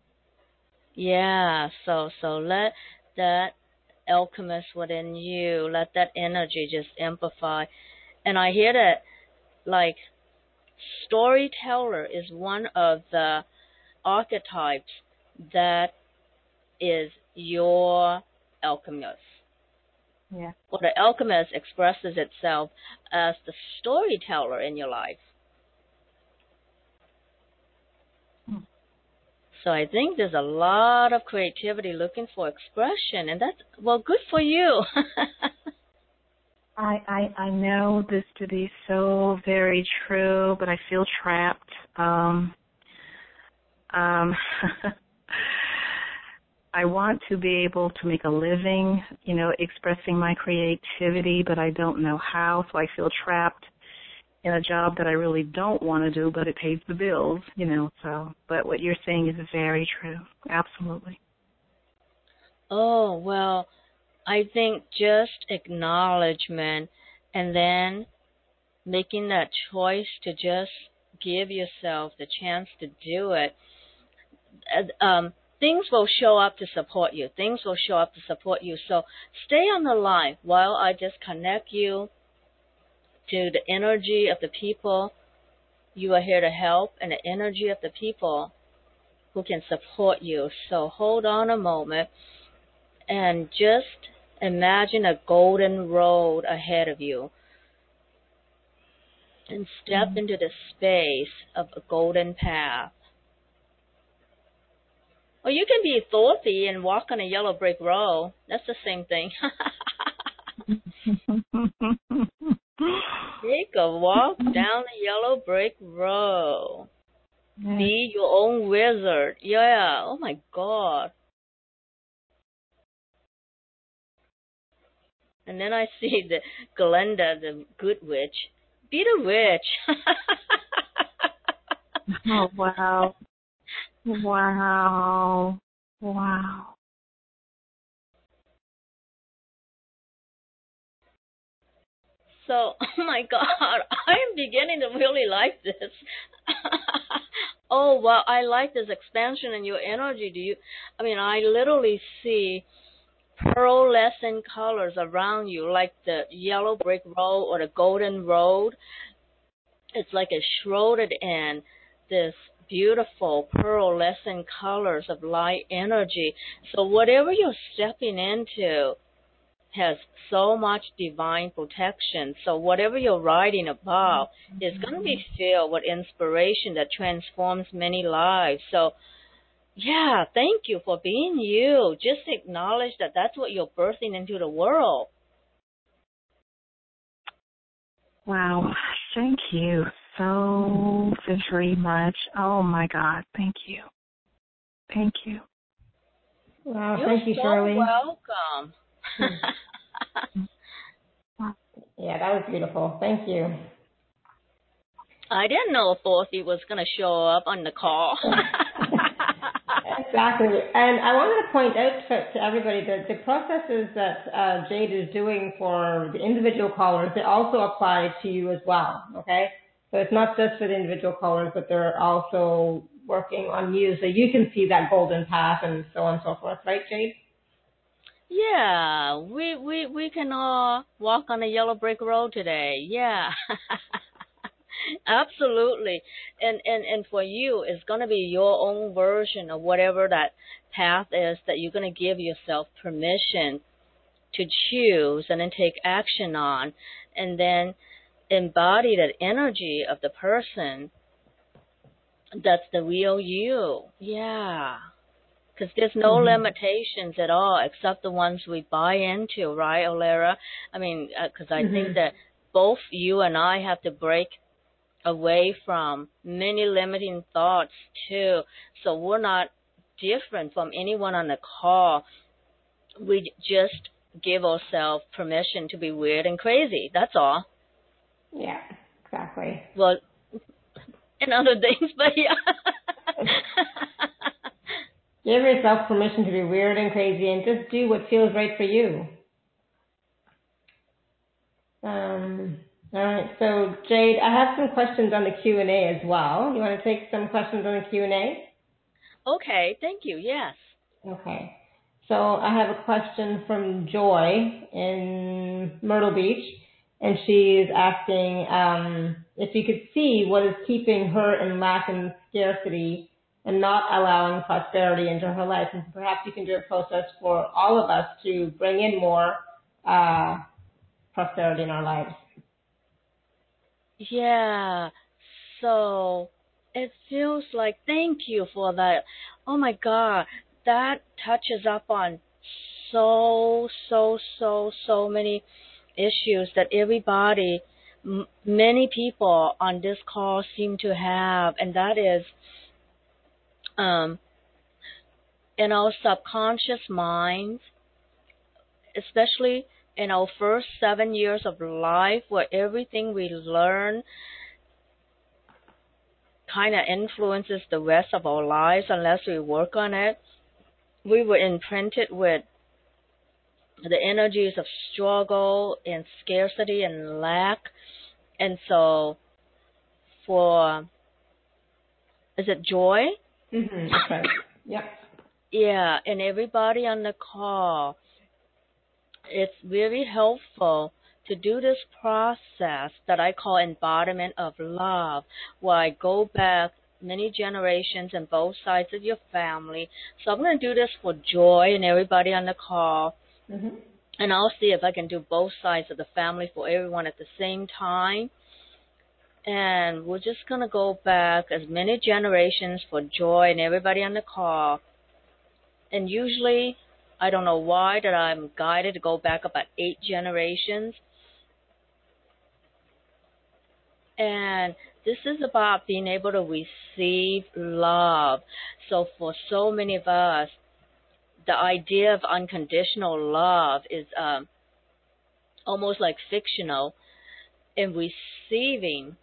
Yeah, so so let that alchemist within you, let that energy just amplify. And I hear that, like, storyteller is one of the archetypes that is your alchemist. Yeah. Well, the alchemist expresses itself as the storyteller in your life. Hmm. So I think there's a lot of creativity looking for expression, and that's, well, good for you. I, I I know this to be so very true, but I feel trapped. Um, um, I want to be able to make a living, you know, expressing my creativity, but I don't know how, so I feel trapped in a job that I really don't want to do, but it pays the bills, you know, so, but what you're saying is very true. Absolutely. Oh, well, I think just acknowledgement and then making that choice to just give yourself the chance to do it, uh, um, things will show up to support you. Things will show up to support you. So stay on the line while I just connect you to the energy of the people you are here to help and the energy of the people who can support you. So hold on a moment and just imagine a golden road ahead of you and step Mm-hmm. into the space of a golden path. Or you can be Dorothy and walk on a yellow brick road. That's the same thing. Take a walk down a yellow brick road. Yeah. Be your own wizard. Yeah. Oh my God. And then I see the Glenda, the good witch. Be the witch. Oh, wow. Wow. Wow. So, oh my God, I'm beginning to really like this. Oh, wow, I like this expansion in your energy. Do you, I mean, I literally see pearlescent colors around you, like the yellow brick road or the golden road. It's like it's shrouded in this beautiful pearlescent colors of light energy. So whatever you're stepping into has so much divine protection. So whatever you're writing about is going to be filled with inspiration that transforms many lives. So yeah, thank you for being you. Just acknowledge that that's what you're birthing into the world. Wow. Thank you so very much. Oh, my God. Thank you. Thank you. Wow, You're thank you, so Shirley. welcome. Yeah, that was beautiful. Thank you. I didn't know if Dorothy was going to show up on the call. Exactly. And I wanted to point out to, to everybody that the processes that uh, Jade is doing for the individual callers, they also apply to you as well, okay? So it's not just for the individual callers, but they're also working on you so you can see that golden path and so on and so forth, right, Jade? Yeah, we, we, we can all walk on a yellow brick road today. Yeah. Absolutely. And, and, and for you, it's going to be your own version of whatever that path is that you're going to give yourself permission to choose and then take action on, and then embody that energy of the person that's the real you. Yeah. Because there's no mm-hmm. limitations at all except the ones we buy into, right, Olera? I mean, because uh, I mm-hmm. think that both you and I have to break away from many limiting thoughts too. So we're not different from anyone on the call. We just give ourselves permission to be weird and crazy. That's all. Yeah, exactly. Well, and other things, but yeah. Give yourself permission to be weird and crazy and just do what feels right for you. Um, all right, so Jade, I have some questions on the Q and A as well. You want to take some questions on the Q and A? Okay, thank you, yes. Okay. So I have a question from Joy in Myrtle Beach, and she's asking um, if you could see what is keeping her in lack and scarcity and not allowing prosperity into her life. And perhaps you can do a process for all of us to bring in more uh, prosperity in our lives. Yeah, so it feels like, thank you for that. Oh my God, that touches up on so, so, so, so many issues that everybody, m- many people on this call seem to have, and that is um, in our subconscious minds, especially in our first seven years of life, where everything we learn kind of influences the rest of our lives unless we work on it. We were imprinted with the energies of struggle and scarcity and lack. And so for, is it Joy? Mm-hmm. That's right. Yep. Yeah, and everybody on the call, it's very helpful to do this process that I call embodiment of love, where I go back many generations and both sides of your family. So I'm going to do this for Joy and everybody on the call, Mm-hmm. and I'll see if I can do both sides of the family for everyone at the same time. And we're just going to go back as many generations for Joy and everybody on the call. And usually, I don't know why, that I'm guided to go back about eight generations. And this is about being able to receive love. So for so many of us, the idea of unconditional love is um, almost like fictional. And receiving,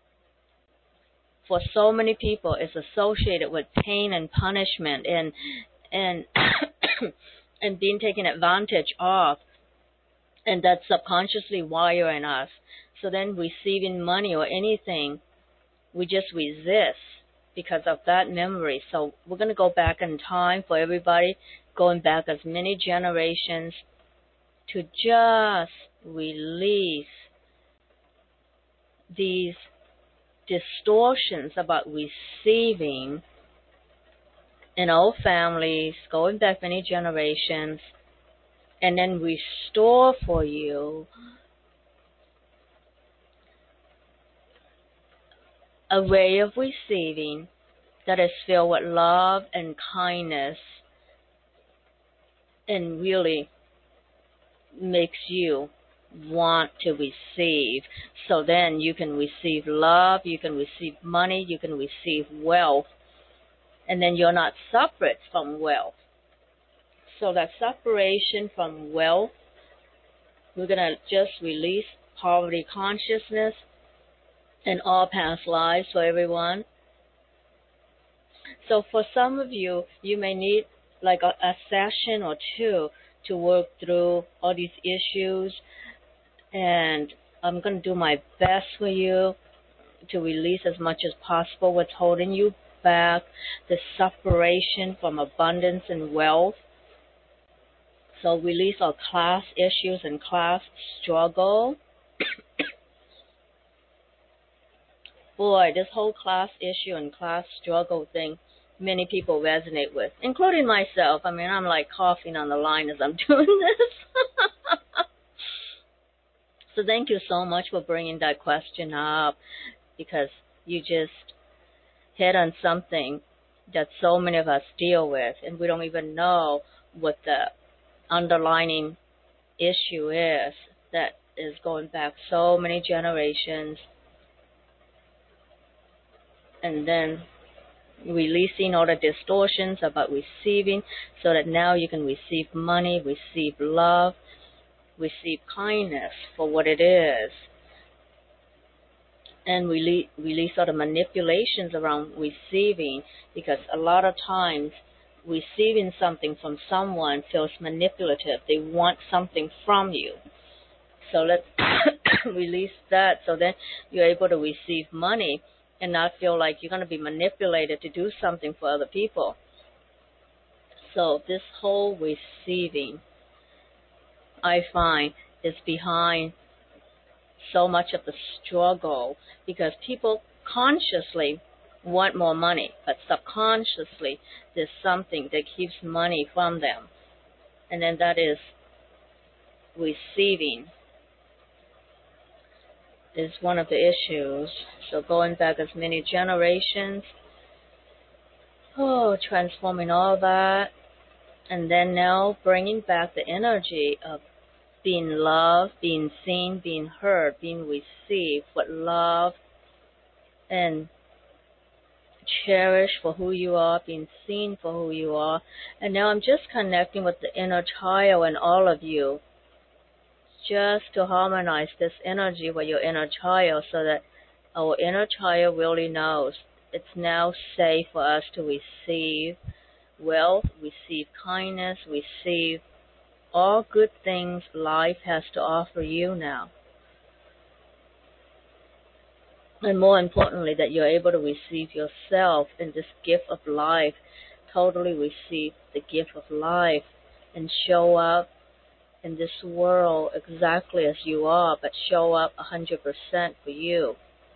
for so many people, is associated with pain and punishment and and and being taken advantage of. And that's subconsciously wiring us. So then receiving money or anything, we just resist because of that memory. So we're going to go back in time for everybody, going back as many generations to just release these distortions about receiving in old families, going back many generations, and then restore for you a way of receiving that is filled with love and kindness and really makes you want to receive. So then you can receive love, you can receive money, you can receive wealth, and then you're not separate from wealth. So that separation from wealth, we're going to just release poverty consciousness in all past lives for everyone. So for some of you, you may need like a, a session or two to work through all these issues, and I'm going to do my best for you to release as much as possible what's holding you back, the separation from abundance and wealth. So release our class issues and class struggle. Boy, this whole class issue and class struggle thing, many people resonate with, including myself. I mean, I'm like coughing on the line as I'm doing this. So thank you so much for bringing that question up, because you just hit on something that so many of us deal with, and we don't even know what the underlying issue is that is going back so many generations. And then releasing all the distortions about receiving, so that now you can receive money, receive love, receive kindness for what it is, and release, release all the manipulations around receiving, because a lot of times receiving something from someone feels manipulative. They want something from you. So let's release that, so then you're able to receive money and not feel like you're going to be manipulated to do something for other people. So this whole receiving, I find, is behind so much of the struggle, because people consciously want more money, but subconsciously there's something that keeps money from them. And then that is receiving. is one of the issues. So going back as many generations, oh, transforming all that, and then now bringing back the energy of being loved, being seen, being heard, being received with love and cherished for who you are, being seen for who you are. And now I'm just connecting with the inner child in all of you, just to harmonize this energy with your inner child so that our inner child really knows it's now safe for us to receive wealth, receive kindness, receive all good things life has to offer you now. And more importantly, that you're able to receive yourself in this gift of life, totally receive the gift of life and show up in this world exactly as you are, but show up one hundred percent for you.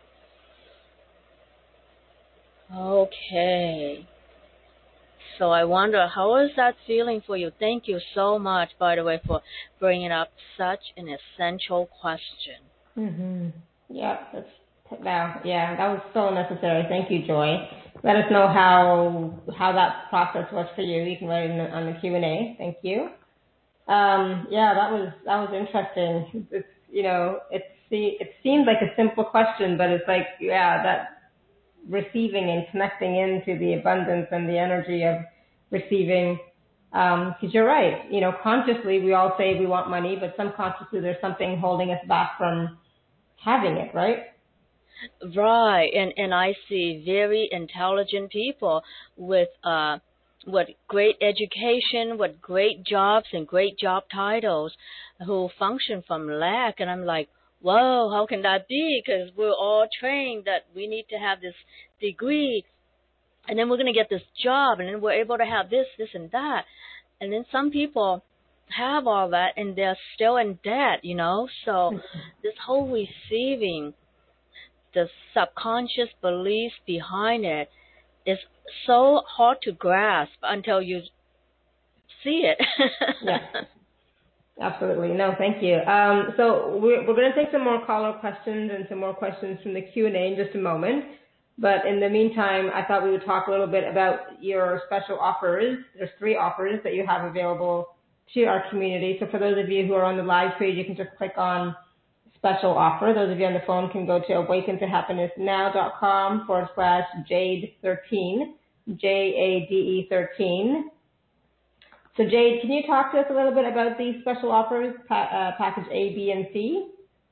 Okay. So I wonder, how is that feeling for you? Thank you so much, by the way, for bringing up such an essential question. Mm-hmm. Yeah, that's, wow, yeah, that was so necessary. Thank you, Joy. Let us know how how that process was for you. You can write it in the, on the Q and A. Thank you. Um, yeah, that was that was interesting. It's, you know, it it seemed like a simple question, but it's like, yeah, that receiving and connecting into the abundance and the energy of receiving. Because um, you're right, you know, consciously we all say we want money, but subconsciously there's something holding us back from having it, right? Right, and and I see very intelligent people with uh with great education, with great jobs and great job titles, who function from lack, and I'm like, whoa, how can that be? Because we're all trained that we need to have this degree, and then we're going to get this job, and then we're able to have this, this, and that, and then some people have all that, and they're still in debt, you know. So this whole receiving, the subconscious beliefs behind it is so hard to grasp until you see it. Yeah, absolutely. No, thank you. Um, so we're, we're going to take some more caller questions and some more questions from the Q and A in just a moment. But in the meantime, I thought we would talk a little bit about your special offers. There's three offers that you have available to our community. So for those of you who are on the live page, you can just click on special offer. Those of you on the phone can go to awaken to happiness now dot com forward slash Jade thirteen, J A D E thirteen. So Jade, can you talk to us a little bit about these special offers, pa- uh, package A, B, and C?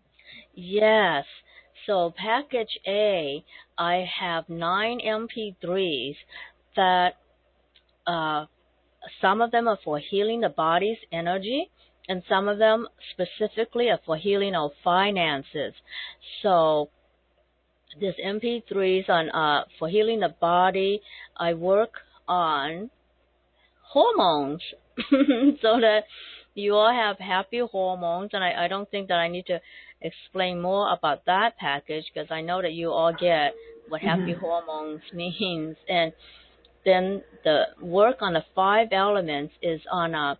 Yes. So package A, I have nine M P threes that uh, some of them are for healing the body's energy, and some of them specifically are for healing our finances. So this M P threes on uh, for healing the body, I work on hormones so that you all have happy hormones, and I, I don't think that I need to explain more about that package because I know that you all get what happy mm-hmm. hormones means. And then the work on the five elements is on uh,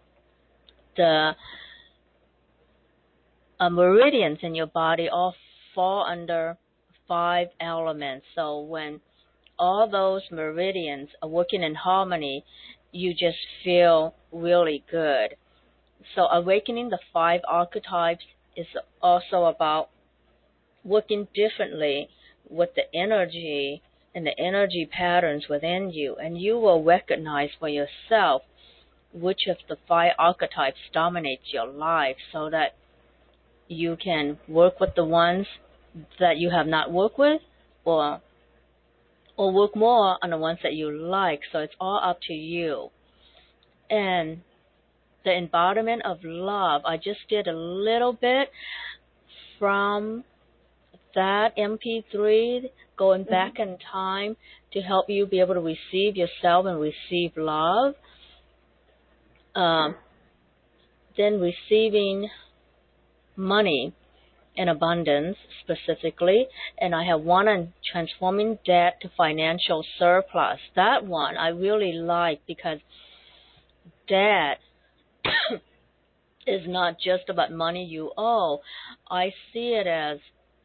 the uh, meridians in your body all fall under five elements. So when all those meridians are working in harmony, you just feel really good. So awakening the five archetypes is also about working differently with the energy and the energy patterns within you, and you will recognize for yourself which of the five archetypes dominates your life so that you can work with the ones that you have not worked with, or or work more on the ones that you like. So it's all up to you. And the embodiment of love, I just did a little bit from that M P three, going mm-hmm. back in time to help you be able to receive yourself and receive love. Um, then receiving money in abundance specifically, and I have one on transforming debt to financial surplus. That one I really like because debt is not just about money you owe. I see it as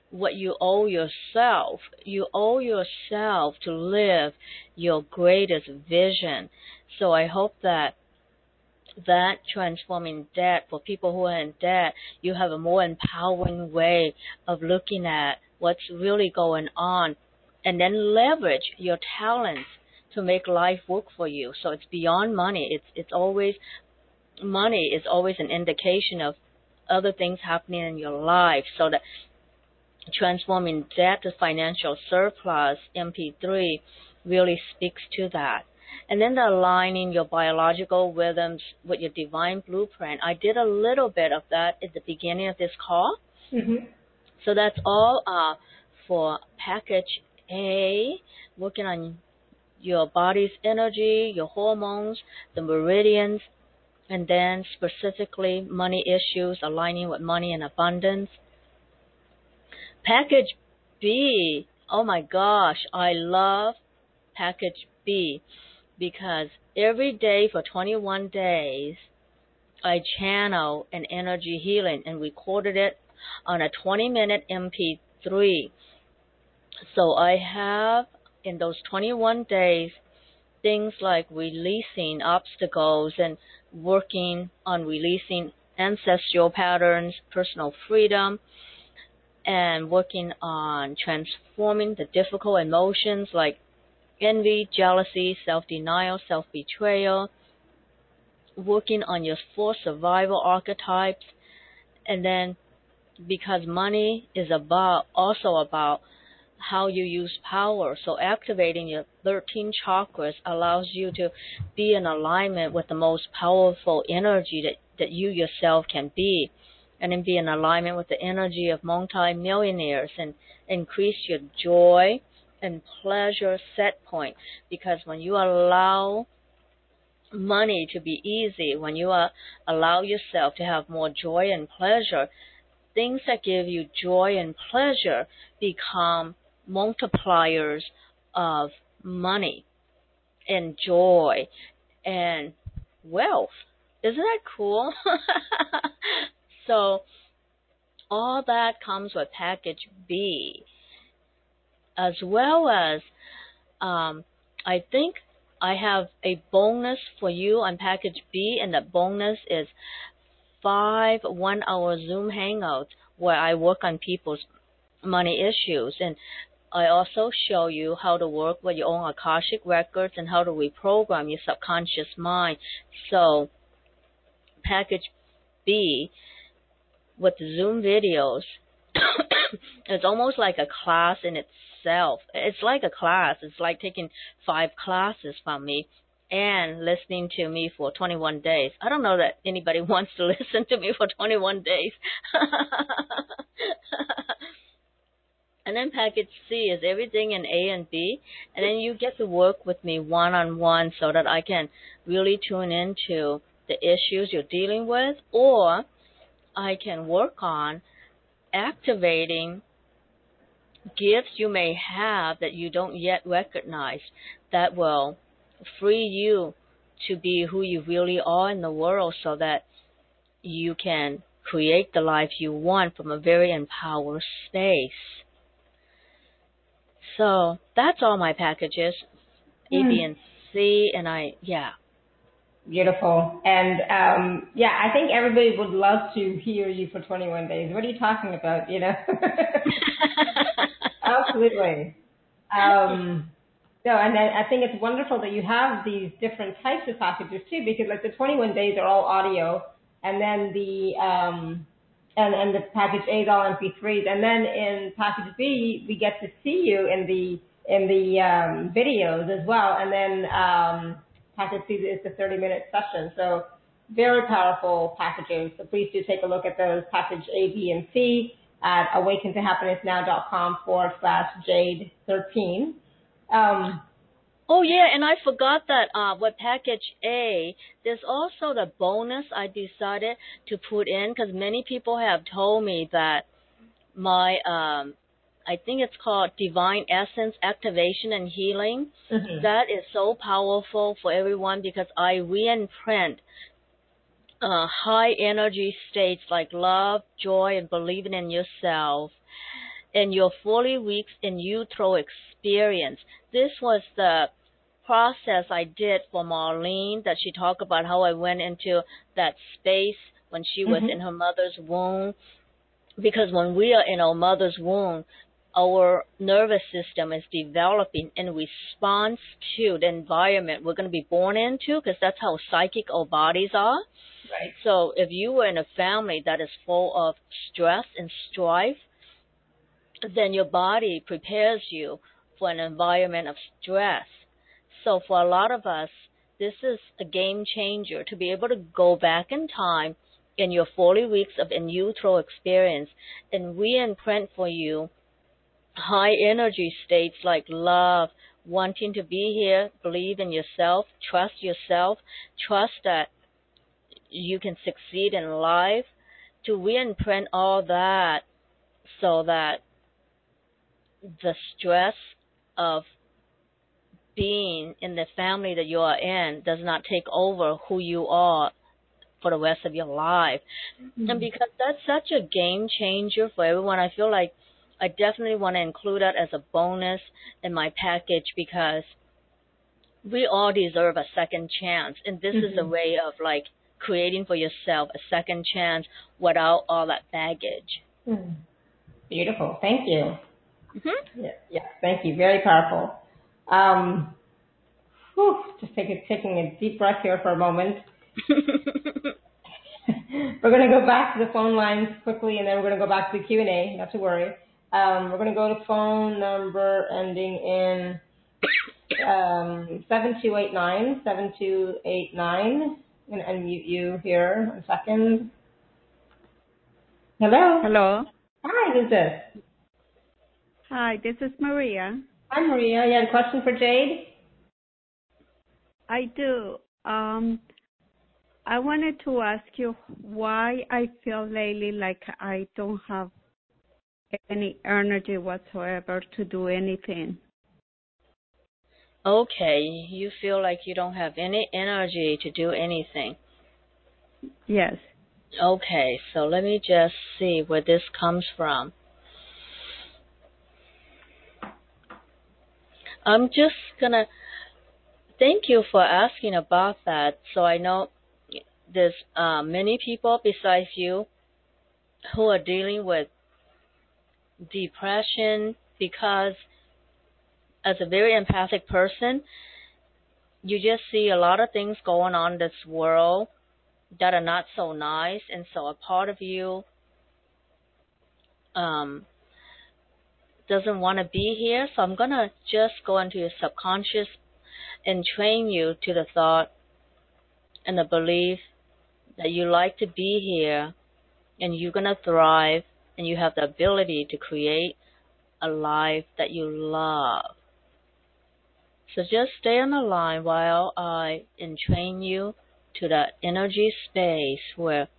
what you owe yourself. You owe yourself to live your greatest vision. So I hope that that transforming debt, for people who are in debt, you have a more empowering way of looking at what's really going on, and then leverage your talents to make life work for you. So it's beyond money. It's it's always, money is always an indication of other things happening in your life. So that transforming debt to financial surplus, M P three, really speaks to that. And then the aligning your biological rhythms with your divine blueprint. I did a little bit of that at the beginning of this call. Mm-hmm. So that's all uh, for package A, working on your body's energy, your hormones, the meridians, and then specifically money issues, aligning with money and abundance. Package B, oh my gosh, I love package B, because every day for twenty-one days, I channel an energy healing and recorded it on a twenty-minute M P three. So I have, in those twenty-one days, things like releasing obstacles and working on releasing ancestral patterns, personal freedom, and working on transforming the difficult emotions like envy, jealousy, self-denial, self-betrayal, working on your four survival archetypes, and then because money is about also about how you use power, so activating your thirteen chakras allows you to be in alignment with the most powerful energy that, that you yourself can be, and then be in alignment with the energy of multi-millionaires and increase your joy and pleasure set point. Because when you allow money to be easy, when you uh, allow yourself to have more joy and pleasure, things that give you joy and pleasure become multipliers of money and joy and wealth. Isn't that cool? So all that comes with package B, as well as um, I think I have a bonus for you on package B, and the bonus is five one-hour Zoom hangouts where I work on people's money issues. And I also show you how to work with your own Akashic records and how to reprogram your subconscious mind. So package B with Zoom videos, it's almost like a class in itself. It's like a class. It's like taking five classes from me and listening to me for twenty-one days. I don't know that anybody wants to listen to me for twenty-one days. And then package C is everything in A and B, and then you get to work with me one-on-one so that I can really tune into the issues you're dealing with, or I can work on activating gifts you may have that you don't yet recognize that will free you to be who you really are in the world, so that you can create the life you want from a very empowered space. So that's all my packages, mm. A, B, and C, and I, yeah. Beautiful. And, um, yeah, I think everybody would love to hear you for twenty-one days. What are you talking about, you know? Absolutely. Um, so, and then I think it's wonderful that you have these different types of packages, too, because, like, the twenty-one days are all audio, and then the, um, and, and the package A is all M P threes, and then in package B, we get to see you in the, in the, um, videos as well, and then, um, package C is the thirty-minute session. So very powerful packages. So please do take a look at those, package A, B, and C at awaken to happiness now dot com forward slash Jade thirteen. Um, oh, yeah, and I forgot that uh, with package A, there's also the bonus I decided to put in, because many people have told me that my um, I think it's called Divine Essence Activation and Healing. Mm-hmm. That is so powerful for everyone, because I re-imprint uh, high energy states like love, joy, and believing in yourself. in your forty weeks in utero experience. This was the process I did for Marlene that she talked about, how I went into that space when she was Mhm. in her mother's womb. Because when we are in our mother's womb, our nervous system is developing in response to the environment we're going to be born into, because that's how psychic our bodies are. Right. So if you were in a family that is full of stress and strife, then your body prepares you for an environment of stress. So for a lot of us, this is a game changer to be able to go back in time in your forty weeks of in utero experience and re-imprint for you high energy states like love, wanting to be here, believe in yourself, trust yourself, trust that you can succeed in life, to re-imprint all that so that the stress of being in the family that you are in does not take over who you are for the rest of your life. Mm-hmm. And because that's such a game changer for everyone, I feel like I definitely want to include that as a bonus in my package, because we all deserve a second chance. And this mm-hmm. is a way of like creating for yourself a second chance without all that baggage. Mm. Beautiful. Thank you. Mm-hmm. Yeah, yeah, thank you. Very powerful. Um, whew, just take a, taking a deep breath here for a moment. We're going to go back to the phone lines quickly, and then we're going to go back to the Q and A, not to worry. Um, we're going to go to phone number ending in um, seven two eight nine, seven two eight nine. I'm going to unmute you here a second. Hello? Hello. Hi, who's this? Hi, this is Maria. Hi, Maria. You had a question for Jade? I do. Um, I wanted to ask you why I feel lately like I don't have any energy whatsoever to do anything. Okay, you feel like you don't have any energy to do anything. Yes. Okay, so let me just see where this comes from. I'm just gonna thank you for asking about that. So I know there's uh, many people besides you who are dealing with depression, because as a very empathic person, you just see a lot of things going on in this world that are not so nice, and so a part of you um, doesn't want to be here. So I'm going to just go into your subconscious and train you to the thought and the belief that you like to be here and you're going to thrive and you have the ability to create a life that you love. So just stay on the line while I entrain you to that energy space where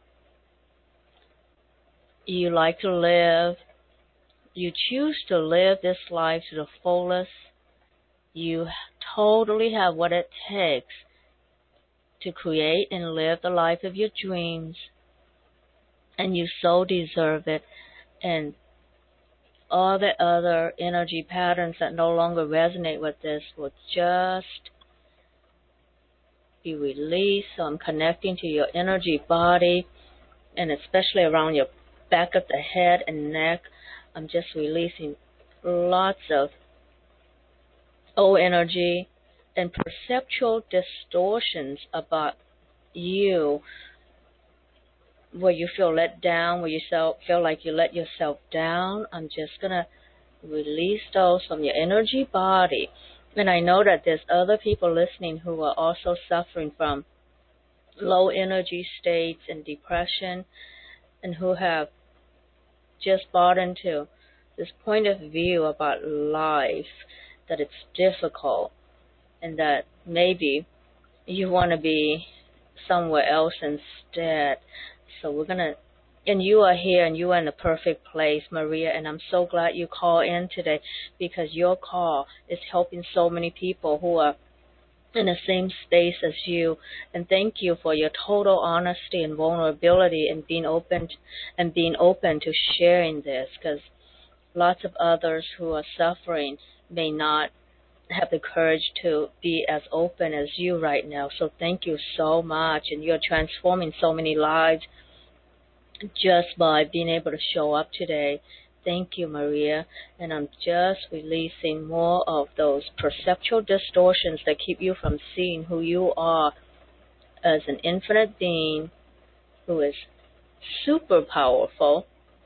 you like to live. You choose to live this life to the fullest. You totally have what it takes to create and live the life of your dreams. And you so deserve it. And all the other energy patterns that no longer resonate with this will just be released. So I'm connecting to your energy body, and especially around your back of the head and neck. I'm just releasing lots of old energy and perceptual distortions about you, where you feel let down, where you feel like you let yourself down. I'm just going to release those from your energy body. And I know that there's other people listening who are also suffering from low energy states and depression, and who have just bought into this point of view about life, that it's difficult and that maybe you want to be somewhere else instead. So we're going to, and you are here and you are in the perfect place, Maria, and I'm so glad you called in today, because your call is helping so many people who are in the same space as you. And thank you for your total honesty and vulnerability and being open and being open to sharing this, because lots of others who are suffering may not have the courage to be as open as you right now. So thank you so much. And you're transforming so many lives just by being able to show up today. Thank you, Maria. And I'm just releasing more of those perceptual distortions that keep you from seeing who you are as an infinite being who is super powerful.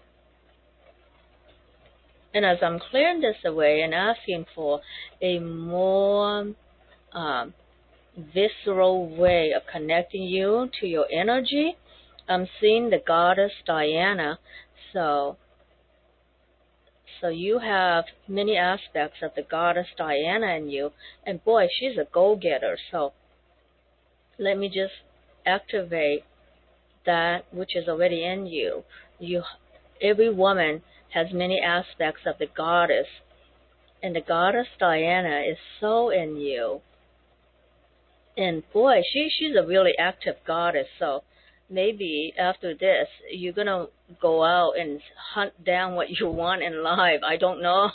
And as I'm clearing this away and asking for a more um, visceral way of connecting you to your energy, I'm seeing the goddess Diana. So, so you have many aspects of the goddess Diana in you. And boy, she's a go-getter. So let me just activate that which is already in you. You, every woman has many aspects of the goddess, and the goddess Diana is so in you. And boy, she she's a really active goddess. So maybe after this, you're gonna go out and hunt down what you want in life. I don't know.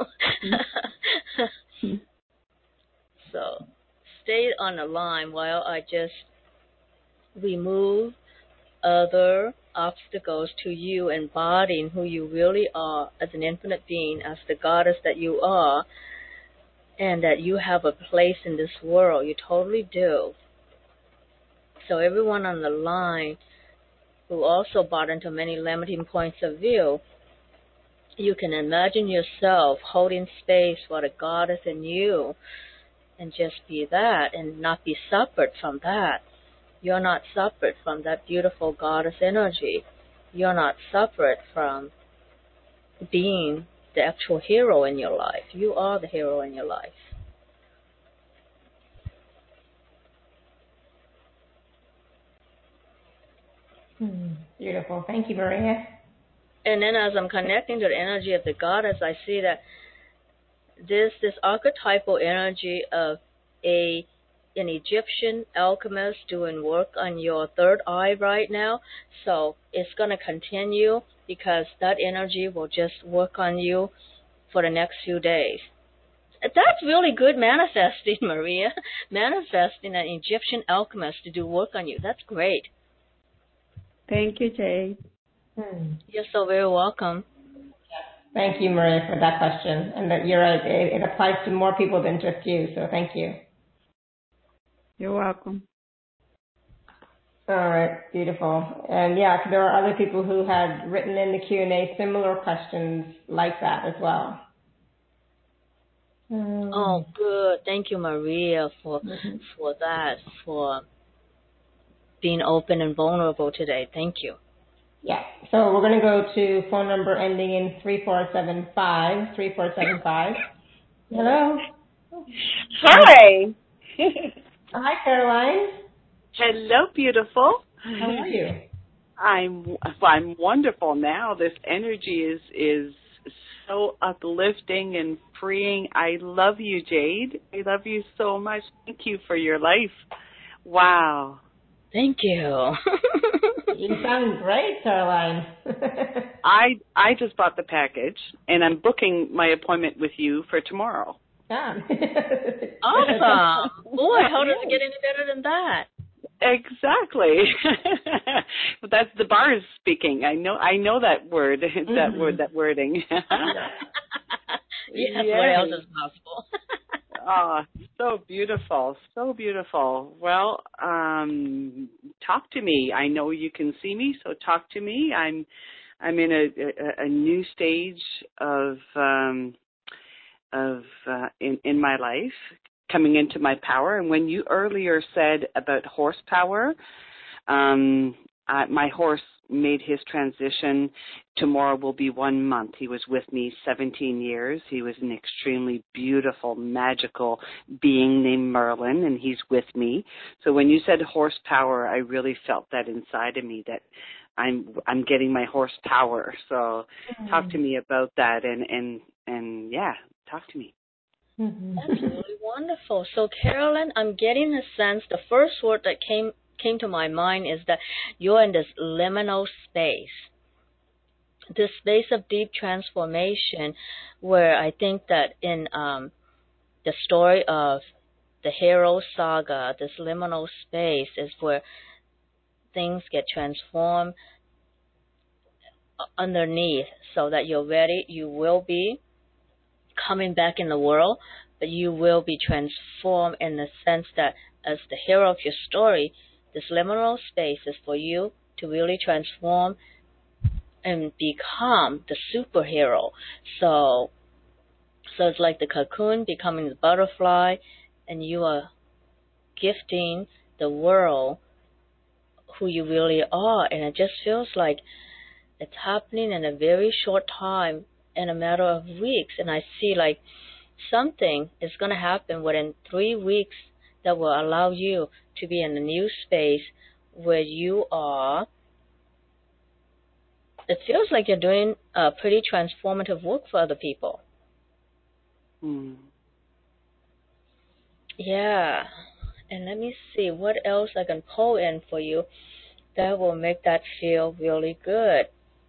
So stay on the line while I just remove other obstacles to you embodying who you really are as an infinite being, as the goddess that you are, and that you have a place in this world. You totally do. So everyone on the line who also bought into many limiting points of view, you can imagine yourself holding space for the goddess in you and just be that and not be separate from that. You're not separate from that beautiful goddess energy. You're not separate from being the actual hero in your life. You are the hero in your life. Hmm. Beautiful. Thank you, Maria. And then as I'm connecting to the energy of the goddess, I see that this this archetypal energy of a an Egyptian alchemist doing work on your third eye right now. So it's going to continue because that energy will just work on you for the next few days. That's really good manifesting, Maria. Manifesting an Egyptian alchemist to do work on you. That's great. Thank you, Jade. Hmm. You're so very welcome. Thank you, Maria, for that question. And that you're right, it, it applies to more people than just you, so thank you. You're welcome. All right, beautiful. And yeah, there are other people who had written in the Q and A similar questions like that as well. Um, Oh, good. Thank you, Maria, for mm-hmm. for that, for being open and vulnerable today. Thank you. Yeah. So we're going to go to phone number ending in three four seven five. three four seven five. Hello. Hi. Hi, Caroline. Hello, beautiful. How are you? I'm I'm wonderful now. This energy is is so uplifting and freeing. I love you, Jade. I love you so much. Thank you for your life. Wow. Thank you. You sound great, Caroline. I I just bought the package and I'm booking my appointment with you for tomorrow. Yeah. Awesome. Boy, how does it get any better than that? Exactly. That's the bars speaking. I know I know that word. That mm-hmm. word that wording. Yes, what else is possible? Oh, so beautiful. So beautiful. Well, um talk to me. I know you can see me, so talk to me. I'm I'm in a a, a new stage of um of uh, in in my life, coming into my power. And when you earlier said about horsepower, um, uh, my horse made his transition. Tomorrow will be one month. He was with me seventeen years. He was an extremely beautiful, magical being named Merlin, and he's with me. So when you said horsepower, I really felt that inside of me, that I'm I'm getting my horsepower. So mm-hmm. talk to me about that, and, and, and yeah, talk to me. Mm-hmm. That's really wonderful. So, Carolyn, I'm getting a sense, the first word that came came to my mind is that you're in this liminal space. this space of deep transformation where I think that in um, the story of the hero saga, this liminal space is where things get transformed underneath so that you're ready. You will be coming back in the world, but you will be transformed in the sense that as the hero of your story, this liminal space is for you to really transform and become the superhero. So, so it's like the cocoon becoming the butterfly, and you are gifting the world who you really are. And it just feels like it's happening in a very short time, in a matter of weeks. And I see like something is going to happen within three weeks that will allow you to be in a new space where you are. It feels like you're doing a pretty transformative work for other people. Mm. Yeah. And let me see what else I can pull in for you that will make that feel really good.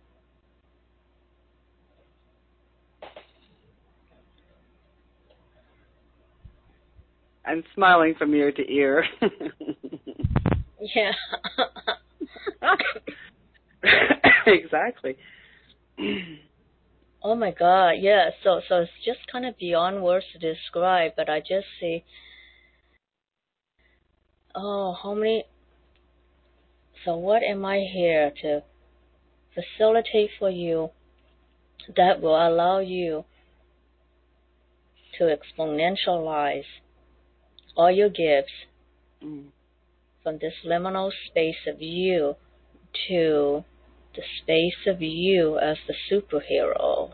I'm smiling from ear to ear. Yeah. Exactly. Oh my God, yeah. So, so it's just kind of beyond words to describe, but I just see, oh, how many. So, what am I here to facilitate for you that will allow you to exponentialize all your gifts Mm. from this liminal space of you to the space of you as the superhero?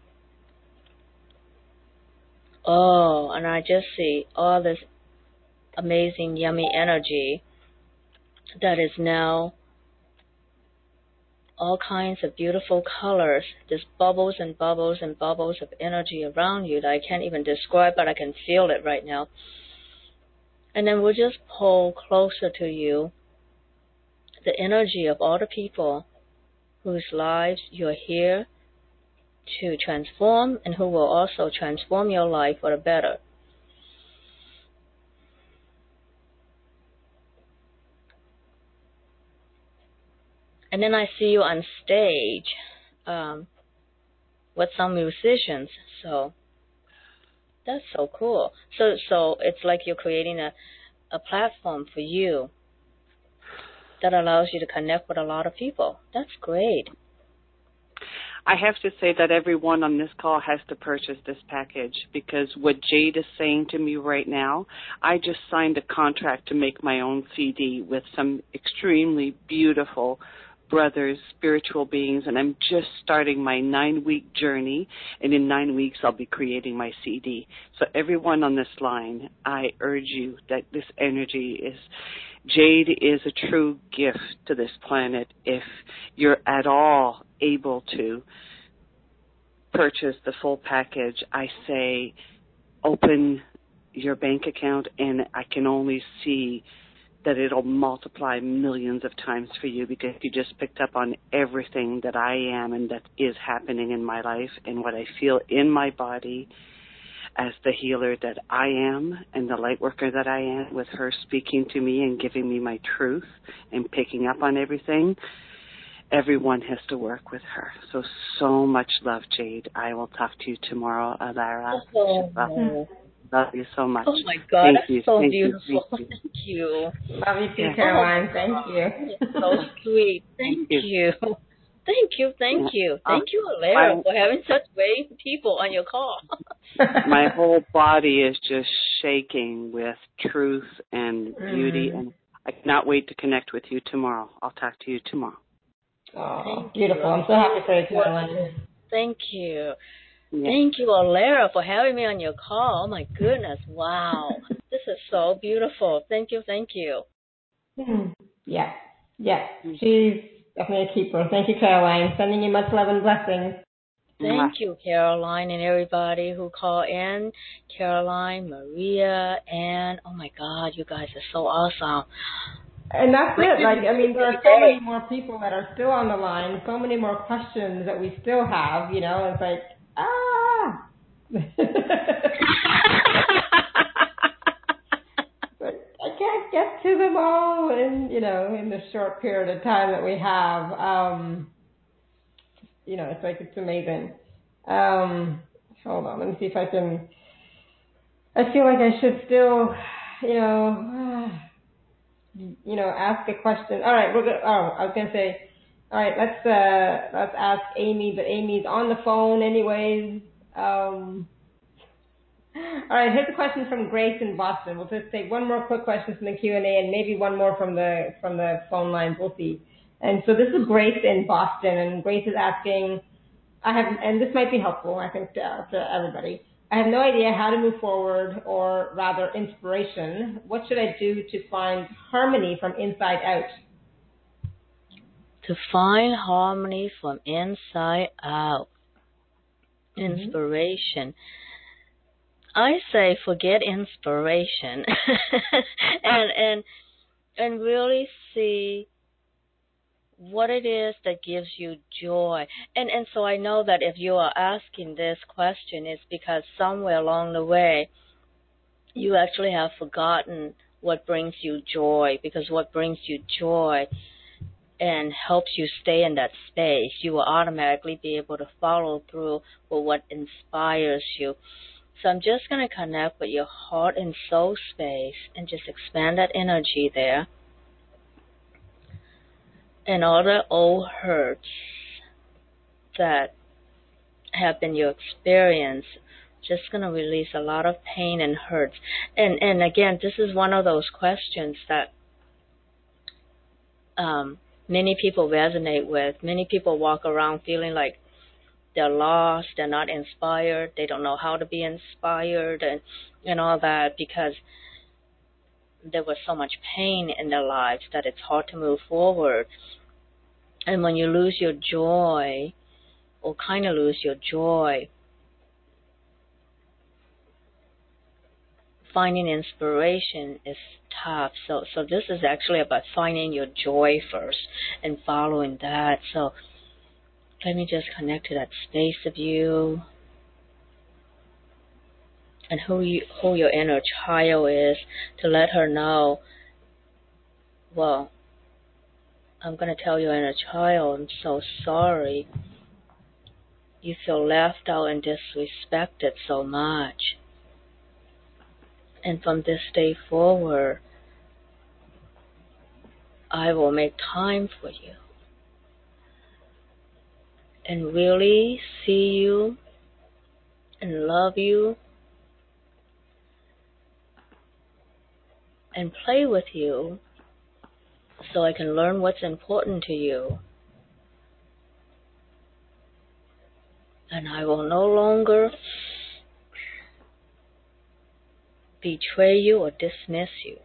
Oh, and I just see all this amazing, yummy energy that is now all kinds of beautiful colors. There's bubbles and bubbles and bubbles of energy around you that I can't even describe, but I can feel it right now. And then we'll just pull closer to you the energy of all the people whose lives you're here to transform and who will also transform your life for the better. And then I see you on stage um, with some musicians. So that's so cool. So so it's like you're creating a, a platform for you that allows you to connect with a lot of people. That's great. I have to say that everyone on this call has to purchase this package, because what Jade is saying to me right now, I just signed a contract to make my own C D with some extremely beautiful brothers, spiritual beings, and I'm just starting my nine-week journey, and in nine weeks I'll be creating my C D. So everyone on this line, I urge you that this energy is, Jade is a true gift to this planet. If you're at all able to purchase the full package, I say open your bank account, and I can only see that it'll multiply millions of times for you, because you just picked up on everything that I am and that is happening in my life and what I feel in my body as the healer that I am and the light worker that I am, with her speaking to me and giving me my truth and picking up on everything. Everyone has to work with her. So, so much love, Jade. I will talk to you tomorrow, Alara. Oh, love you so much. oh my God, Thank that's you. so Thank beautiful. You. Thank you. Love you too, Yeah. Caroline. Oh, Thank you. it's so sweet. Thank, Thank you. you. Thank you. Thank Yeah. you. Uh, Thank you, Alara, my, for having such great people on your call. my whole body is just shaking with truth and beauty, Mm. and I cannot wait to connect with you tomorrow. I'll talk to you tomorrow. Oh, beautiful. I'm so happy for you, Caroline. Thank you. Yeah. Thank you, Alara, for having me on your call. Oh, my goodness. Wow. This is so beautiful. Thank you. Thank you. Hmm. Yeah. Yeah. She's definitely a keeper. Thank you, Caroline. Sending you much love and blessings. Thank you, Caroline, and everybody who called in. Caroline, Maria, and oh my God, you guys are so awesome. And that's We it. could Like, be I mean, there every are so day. many more people that are still on the line, so many more questions that we still have, you know, it's like, ah. But I can't get to them all in, you know, in the short period of time that we have. Um, you know, it's like, it's amazing. Um, hold on, let me see if I can, I feel like I should still, you know, you know, ask a question. All right, we're good. Oh, I was gonna say, all right, let's uh, let's ask Amy, but Amy's on the phone anyways. Um, all right, here's a question from Grace in Boston. We'll just take one more quick question from the Q and A, and maybe one more from the from the phone lines. We'll see. And so this is Grace in Boston, and Grace is asking, I have, and this might be helpful, I think, to, to everybody. I have no idea how to move forward, or rather inspiration. What should I do to find harmony from inside out? To find harmony from inside out. Inspiration. Mm-hmm. I say forget inspiration and and and really see what it is that gives you joy. And and so I know that if you are asking this question, it's because somewhere along the way you actually have forgotten what brings you joy, because what brings you joy and helps you stay in that space, you will automatically be able to follow through with what inspires you. So I'm just going to connect with your heart and soul space and just expand that energy there. And all the old hurts that have been your experience, just going to release a lot of pain and hurts. And and again, this is one of those questions that um, many people resonate with. Many people walk around feeling like they're lost, they're not inspired, they don't know how to be inspired, and, and all that, because there was so much pain in their lives that it's hard to move forward. And when you lose your joy, or kind of lose your joy, finding inspiration is tough. So so this is actually about finding your joy first and following that. So let me just connect to that space of you and who you, who your inner child is, to let her know, well, I'm going to tell your inner child, I'm so sorry. You feel left out and disrespected so much. And from this day forward, I will make time for you and really see you and love you and play with you so I can learn what's important to you. And I will no longer betray you or dismiss you.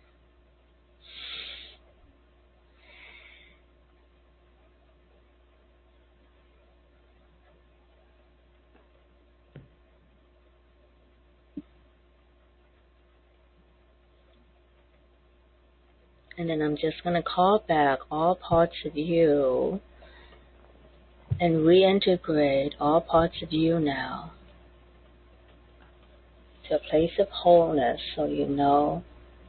And then I'm just going to call back all parts of you and reintegrate all parts of you now to a place of wholeness, so you know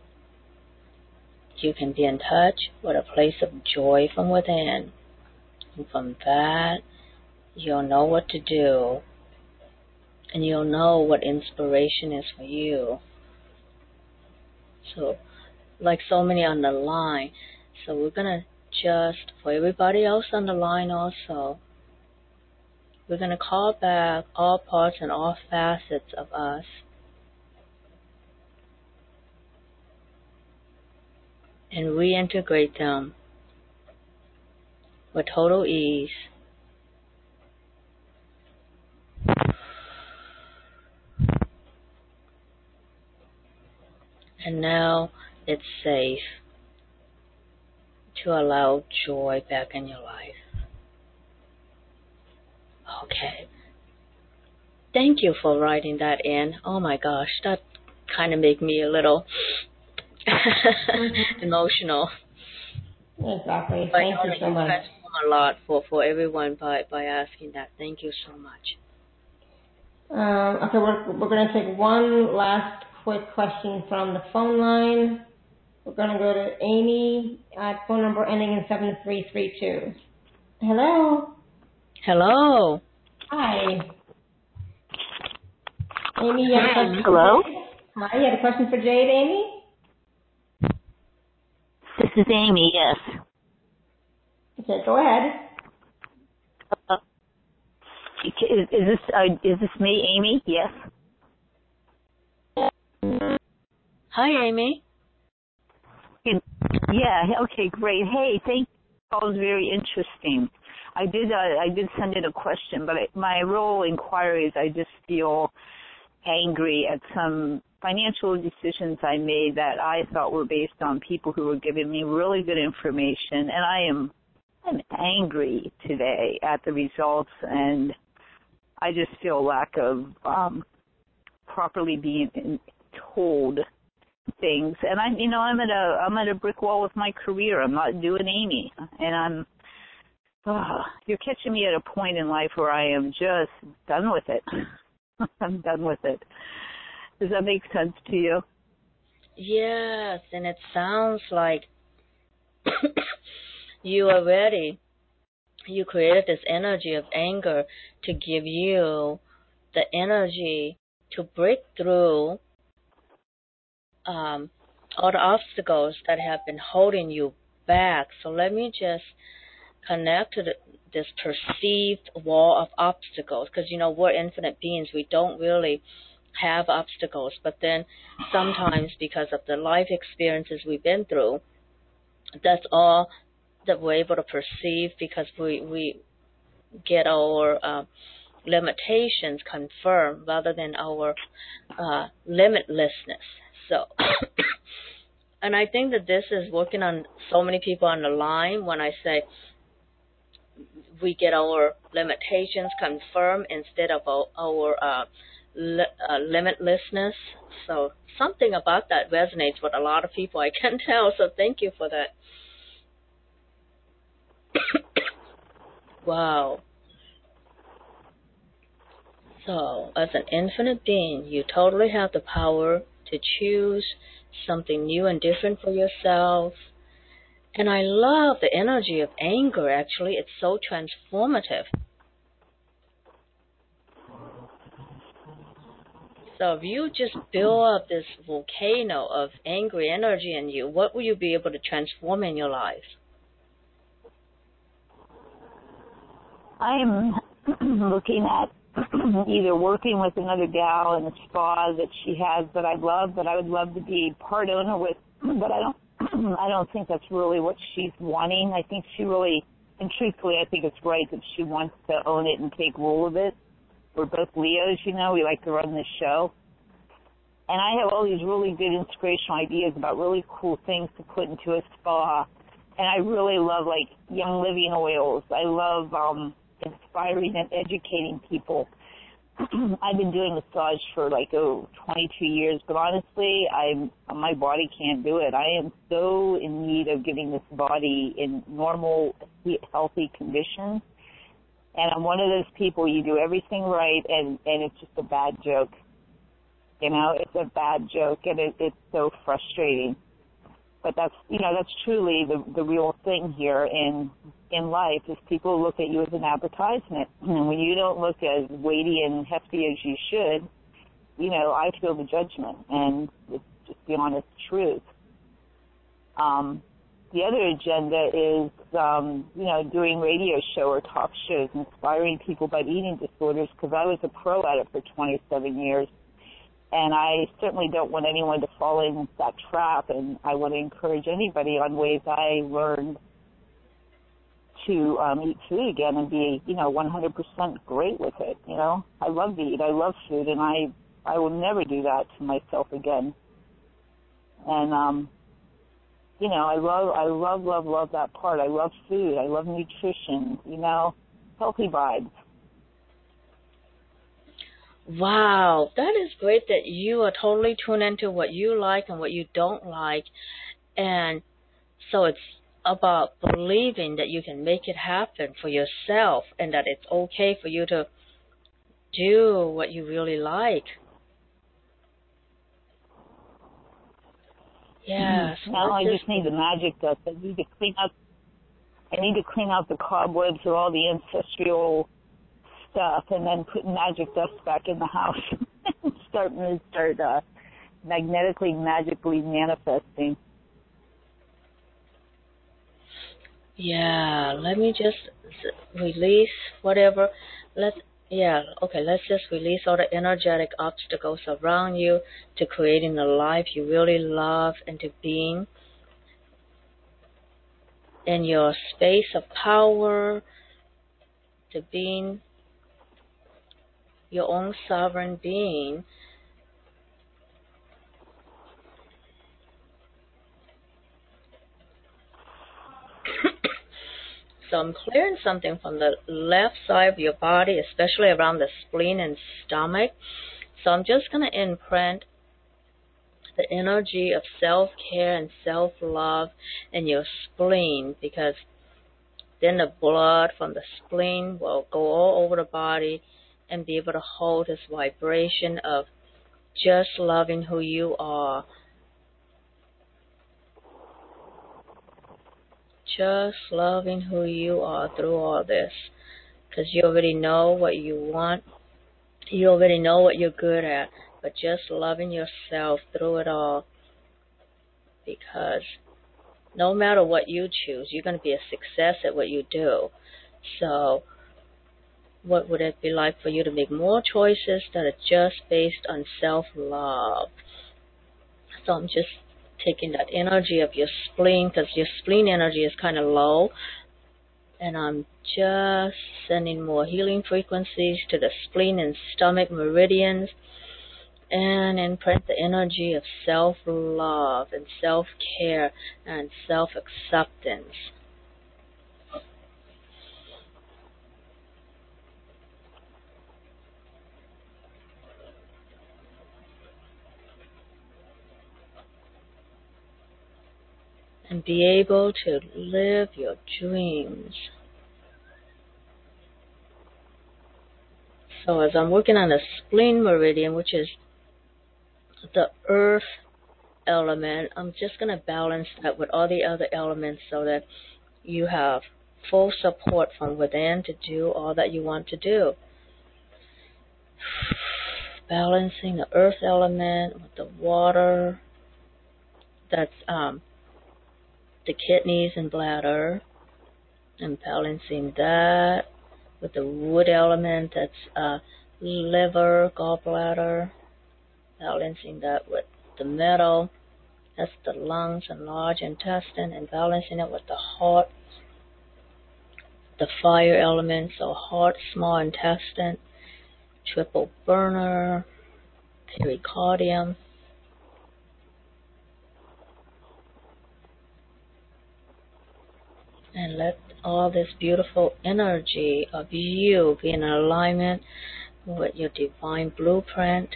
you can be in touch with a place of joy from within. And from that, you'll know what to do, and you'll know what inspiration is for you. So, like so many on the line, so we're going to just, for everybody else on the line also, we're going to call back all parts and all facets of us and reintegrate them with total ease. And now it's safe to allow joy back in your life. Okay. Thank you for writing that in. Oh my gosh, that kind of made me a little emotional. Exactly. But I Thank know you that so you much. transform a lot for, for everyone by, by asking that. Thank you so much. Um, okay, we're, we're going to take one last quick question from the phone line. We're going to go to Amy at phone number ending in seven three three two. Hello. Hello. Hi. Amy, you have a question Hello? for Jade? Hi, you had a question for Jade, Amy? This is Amy, yes. Okay, go ahead. Uh, is, is this uh, is this me, Amy? Yes. Hi, Amy. Yeah. Okay. Great. Hey, thank you. That was very interesting. I did. Uh, I did send in a question, but I, my real inquiry is I just feel angry at some financial decisions I made that I thought were based on people who were giving me really good information, and I am I'm angry today at the results, and I just feel lack of um, properly being told things. And I'm, you know, I'm at a I'm at a brick wall with my career. I'm not doing Amy, and I'm. Oh, you're catching me at a point in life where I am just done with it. I'm done with it. Does that make sense to you? Yes, and it sounds like you are ready. You created this energy of anger to give you the energy to break through um, all the obstacles that have been holding you back. So let me just connect to the, this perceived wall of obstacles, because, you know, we're infinite beings. We don't really have obstacles, but then sometimes because of the life experiences we've been through, that's all that we're able to perceive, because we, we get our uh, limitations confirmed rather than our uh, limitlessness. So, and I think that this is working on so many people on the line when I say we get our limitations confirmed instead of our, our uh, li- uh, limitlessness. So something about that resonates with a lot of people, I can tell. So thank you for that. Wow. So as an infinite being, you totally have the power to choose something new and different for yourself. And I love the energy of anger, actually. It's so transformative. So if you just build up this volcano of angry energy in you, what will you be able to transform in your life? I'm looking at either working with another gal in a spa that she has that I love, that I would love to be part owner with, but I don't I don't think that's really what she's wanting. I think she really, and truthfully, I think it's right that she wants to own it and take rule of it. We're both Leos, you know, we like to run this show. And I have all these really good inspirational ideas about really cool things to put into a spa. And I really love, like, Young Living oils. I love um, inspiring and educating people. I've been doing massage for, like, oh, twenty-two years. But honestly, I'm, my body can't do it. I am so in need of getting this body in normal, healthy conditions. And I'm one of those people, you do everything right, and, and it's just a bad joke. You know, it's a bad joke, and it, it's so frustrating. But that's, you know, that's truly the, the real thing here in in life, is people look at you as an advertisement. And when you don't look as weighty and hefty as you should, you know, I feel the judgment, and it's just the honest truth. Um, the other agenda is, um, you know, doing radio show or talk shows, inspiring people about eating disorders, because I was a pro at it for twenty-seven years. And I certainly don't want anyone to fall in that trap, and I want to encourage anybody on ways I learned to um, eat food again and be, you know, one hundred percent great with it, you know. I love to eat. I love food, and I, I will never do that to myself again. And, um, you know, I love, I love, love, love that part. I love food. I love nutrition, you know, healthy vibes. Wow, that is great that you are totally tuned into what you like and what you don't like. And so it's about believing that you can make it happen for yourself and that it's okay for you to do what you really like. Yes. Now I just just need the magic dust. I need to clean out. I need to clean out the cobwebs or all the ancestral stuff, and then put magic dust back in the house. start start uh, magnetically, magically manifesting. Yeah, let me just release whatever. Let's, yeah, okay, let's just release all the energetic obstacles around you to creating the life you really love and to being in your space of power, to being your own sovereign being. So I'm clearing something from the left side of your body, especially around the spleen and stomach. So I'm just going to imprint the energy of self-care and self-love in your spleen, because then the blood from the spleen will go all over the body and be able to hold this vibration of just loving who you are. Just loving who you are through all this. Because you already know what you want. You already know what you're good at. But just loving yourself through it all. Because no matter what you choose, you're going to be a success at what you do. So what would it be like for you to make more choices that are just based on self-love? So I'm just taking that energy of your spleen, because your spleen energy is kind of low, and I'm just sending more healing frequencies to the spleen and stomach meridians, and imprint the energy of self-love and self-care and self-acceptance. And be able to live your dreams. So as I'm working on the spleen meridian, which is the earth element, I'm just going to balance that with all the other elements so that you have full support from within to do all that you want to do. Balancing the earth element with the water, that's um, the kidneys and bladder, and balancing that with the wood element, that's uh, liver, gallbladder, balancing that with the metal, that's the lungs and large intestine, and balancing it with the heart, the fire element, so heart, small intestine, triple burner, pericardium, and let all this beautiful energy of you be in alignment with your divine blueprint,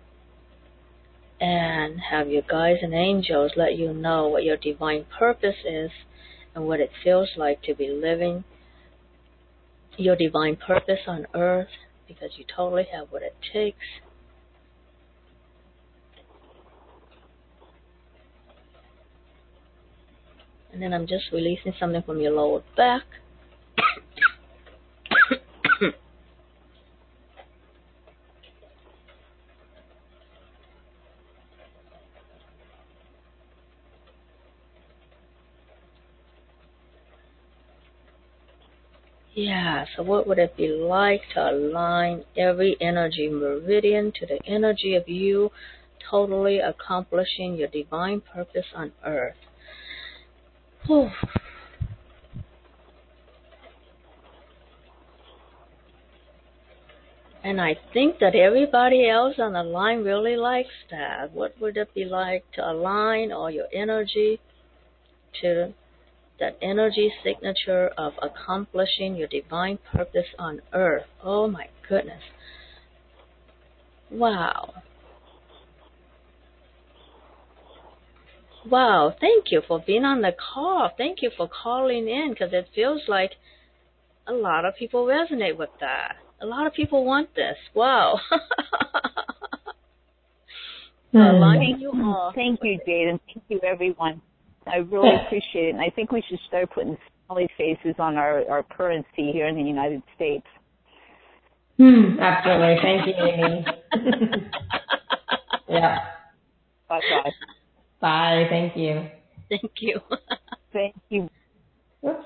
and have your guides and angels let you know what your divine purpose is and what it feels like to be living your divine purpose on earth, because you totally have what it takes. And then I'm just releasing something from your lower back. Yeah, so what would it be like to align every energy meridian to the energy of you totally accomplishing your divine purpose on earth? Whew. And I think that everybody else on the line really likes that. What would it be like to align all your energy to that energy signature of accomplishing your divine purpose on earth? Oh my goodness. Wow. Wow, thank you for being on the call. Thank you for calling in because it feels like a lot of people resonate with that. A lot of people want this. Wow. So aligning Thank, you all. thank you, Jade, and thank you, everyone. I really appreciate it, and I think we should start putting smiley faces on our, our currency here in the United States. Hmm, absolutely. Thank you, Amy. Yeah. Bye-bye. Bye. Thank you. Thank you. Thank you. Oops.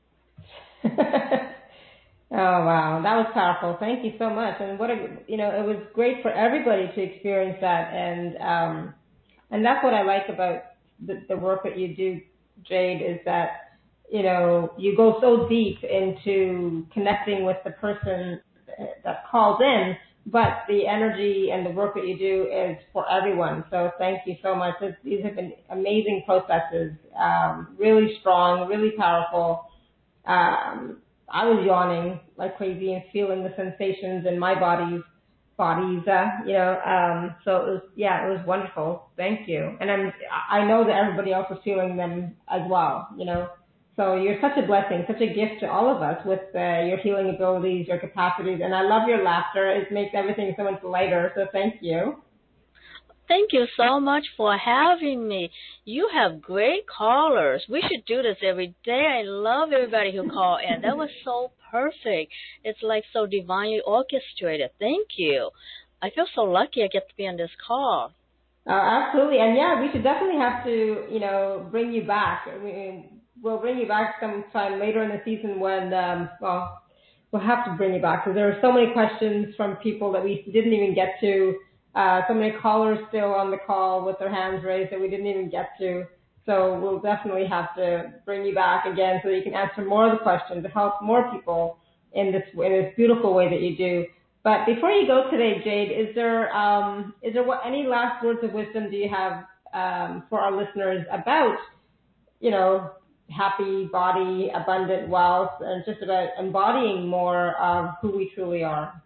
Oh wow, that was powerful. Thank you so much. And what a, you know, it was great for everybody to experience that, and um, and that's what I like about the, the work that you do, Jade, is that you know you go so deep into connecting with the person that calls in, but the energy and the work that you do is for everyone. So thank you so much. This, these have been amazing processes, um, really strong, really powerful. Um, I was yawning like crazy and feeling the sensations in my body's bodies, uh, you know. Um, so it was, yeah, it was wonderful. Thank you. And I'm, I know that everybody else was feeling them as well, you know. So you're such a blessing, such a gift to all of us with uh, your healing abilities, your capacities, and I love your laughter. It makes everything so much lighter. So thank you. Thank you so much for having me. You have great callers. We should do this every day. I love everybody who called in. That was so perfect. It's like so divinely orchestrated. Thank you. I feel so lucky I get to be on this call. Uh, absolutely, and yeah, we should definitely have to, you know, bring you back. I mean, we'll bring you back sometime later in the season when, um, well, we'll have to bring you back because there are so many questions from people that we didn't even get to. Uh, so many callers still on the call with their hands raised that we didn't even get to. So we'll definitely have to bring you back again so that you can answer more of the questions to help more people in this in this beautiful way that you do. But before you go today, Jade, is there um, is there what, any last words of wisdom do you have um, for our listeners about, you know, happy body, abundant wealth, and just about embodying more of who we truly are?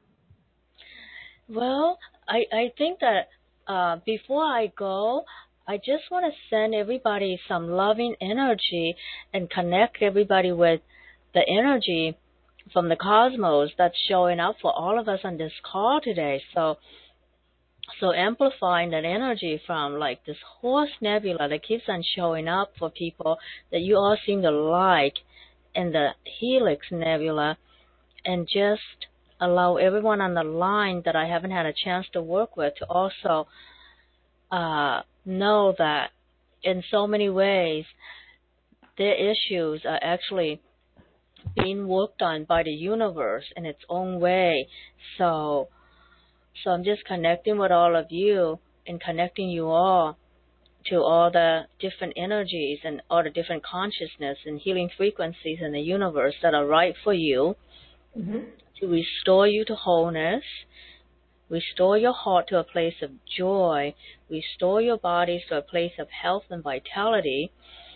Well, I, I think that uh, before I go, I just want to send everybody some loving energy and connect everybody with the energy from the cosmos that's showing up for all of us on this call today. So, so amplifying that energy from like this Horse Nebula that keeps on showing up for people that you all seem to like, and the Helix Nebula, and just allow everyone on the line that I haven't had a chance to work with to also uh, know that in so many ways their issues are actually being worked on by the universe in its own way. So, so I'm just connecting with all of you and connecting you all to all the different energies and all the different consciousness and healing frequencies in the universe that are right for you. Mm-hmm. To restore you to wholeness, restore your heart to a place of joy, restore your bodies to a place of health and vitality,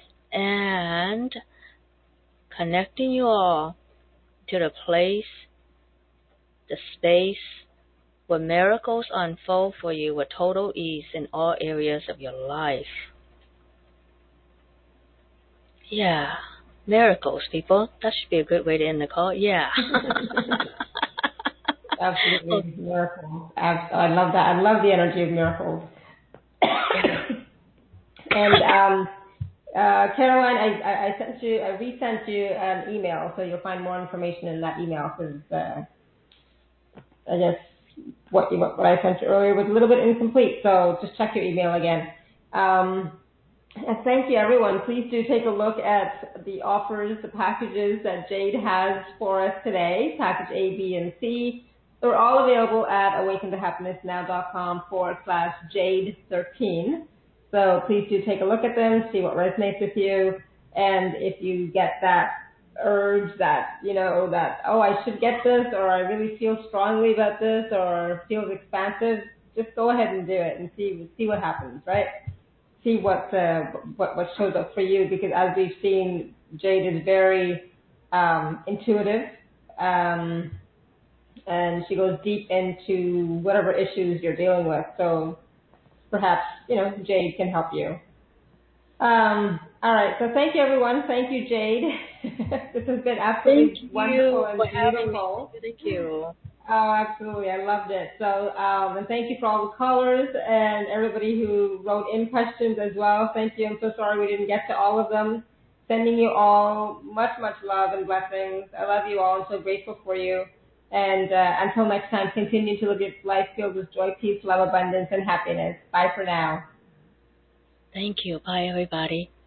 and connecting you all to the place, the space where miracles unfold for you with total ease in all areas of your life. Yeah, miracles, people. That should be a good way to end the call. Yeah. Absolutely, miracles. I love that. I love the energy of miracles. And um, uh, Caroline, I, I, I sent you, I resent you an email, so you'll find more information in that email because uh, I guess what you, what I sent you earlier was a little bit incomplete. So just check your email again. Um, and thank you, everyone. Please do take a look at the offers, the packages that Jade has for us today, package A, B, and C. They're all available at awaken to happiness now dot com forward slash Jade thirteen. So please do take a look at them, see what resonates with you. And if you get that urge that, you know, that, oh, I should get this, or I really feel strongly about this, or feels expansive, just go ahead and do it and see see what happens, right? See what uh, what what shows up for you, because as we've seen, Jade is very um, intuitive, um, and she goes deep into whatever issues you're dealing with. So perhaps, you know, Jade can help you. Um, all right. So thank you, everyone. Thank you, Jade. This has been absolutely Thank wonderful you and for having me. beautiful. Thank you. Oh, absolutely. I loved it. So, um, and thank you for all the callers and everybody who wrote in questions as well. Thank you. I'm so sorry we didn't get to all of them. Sending you all much, much love and blessings. I love you all. I'm so grateful for you. And uh, until next time, continue to live your life filled with joy, peace, love, abundance, and happiness. Bye for now. Thank you. Bye, everybody.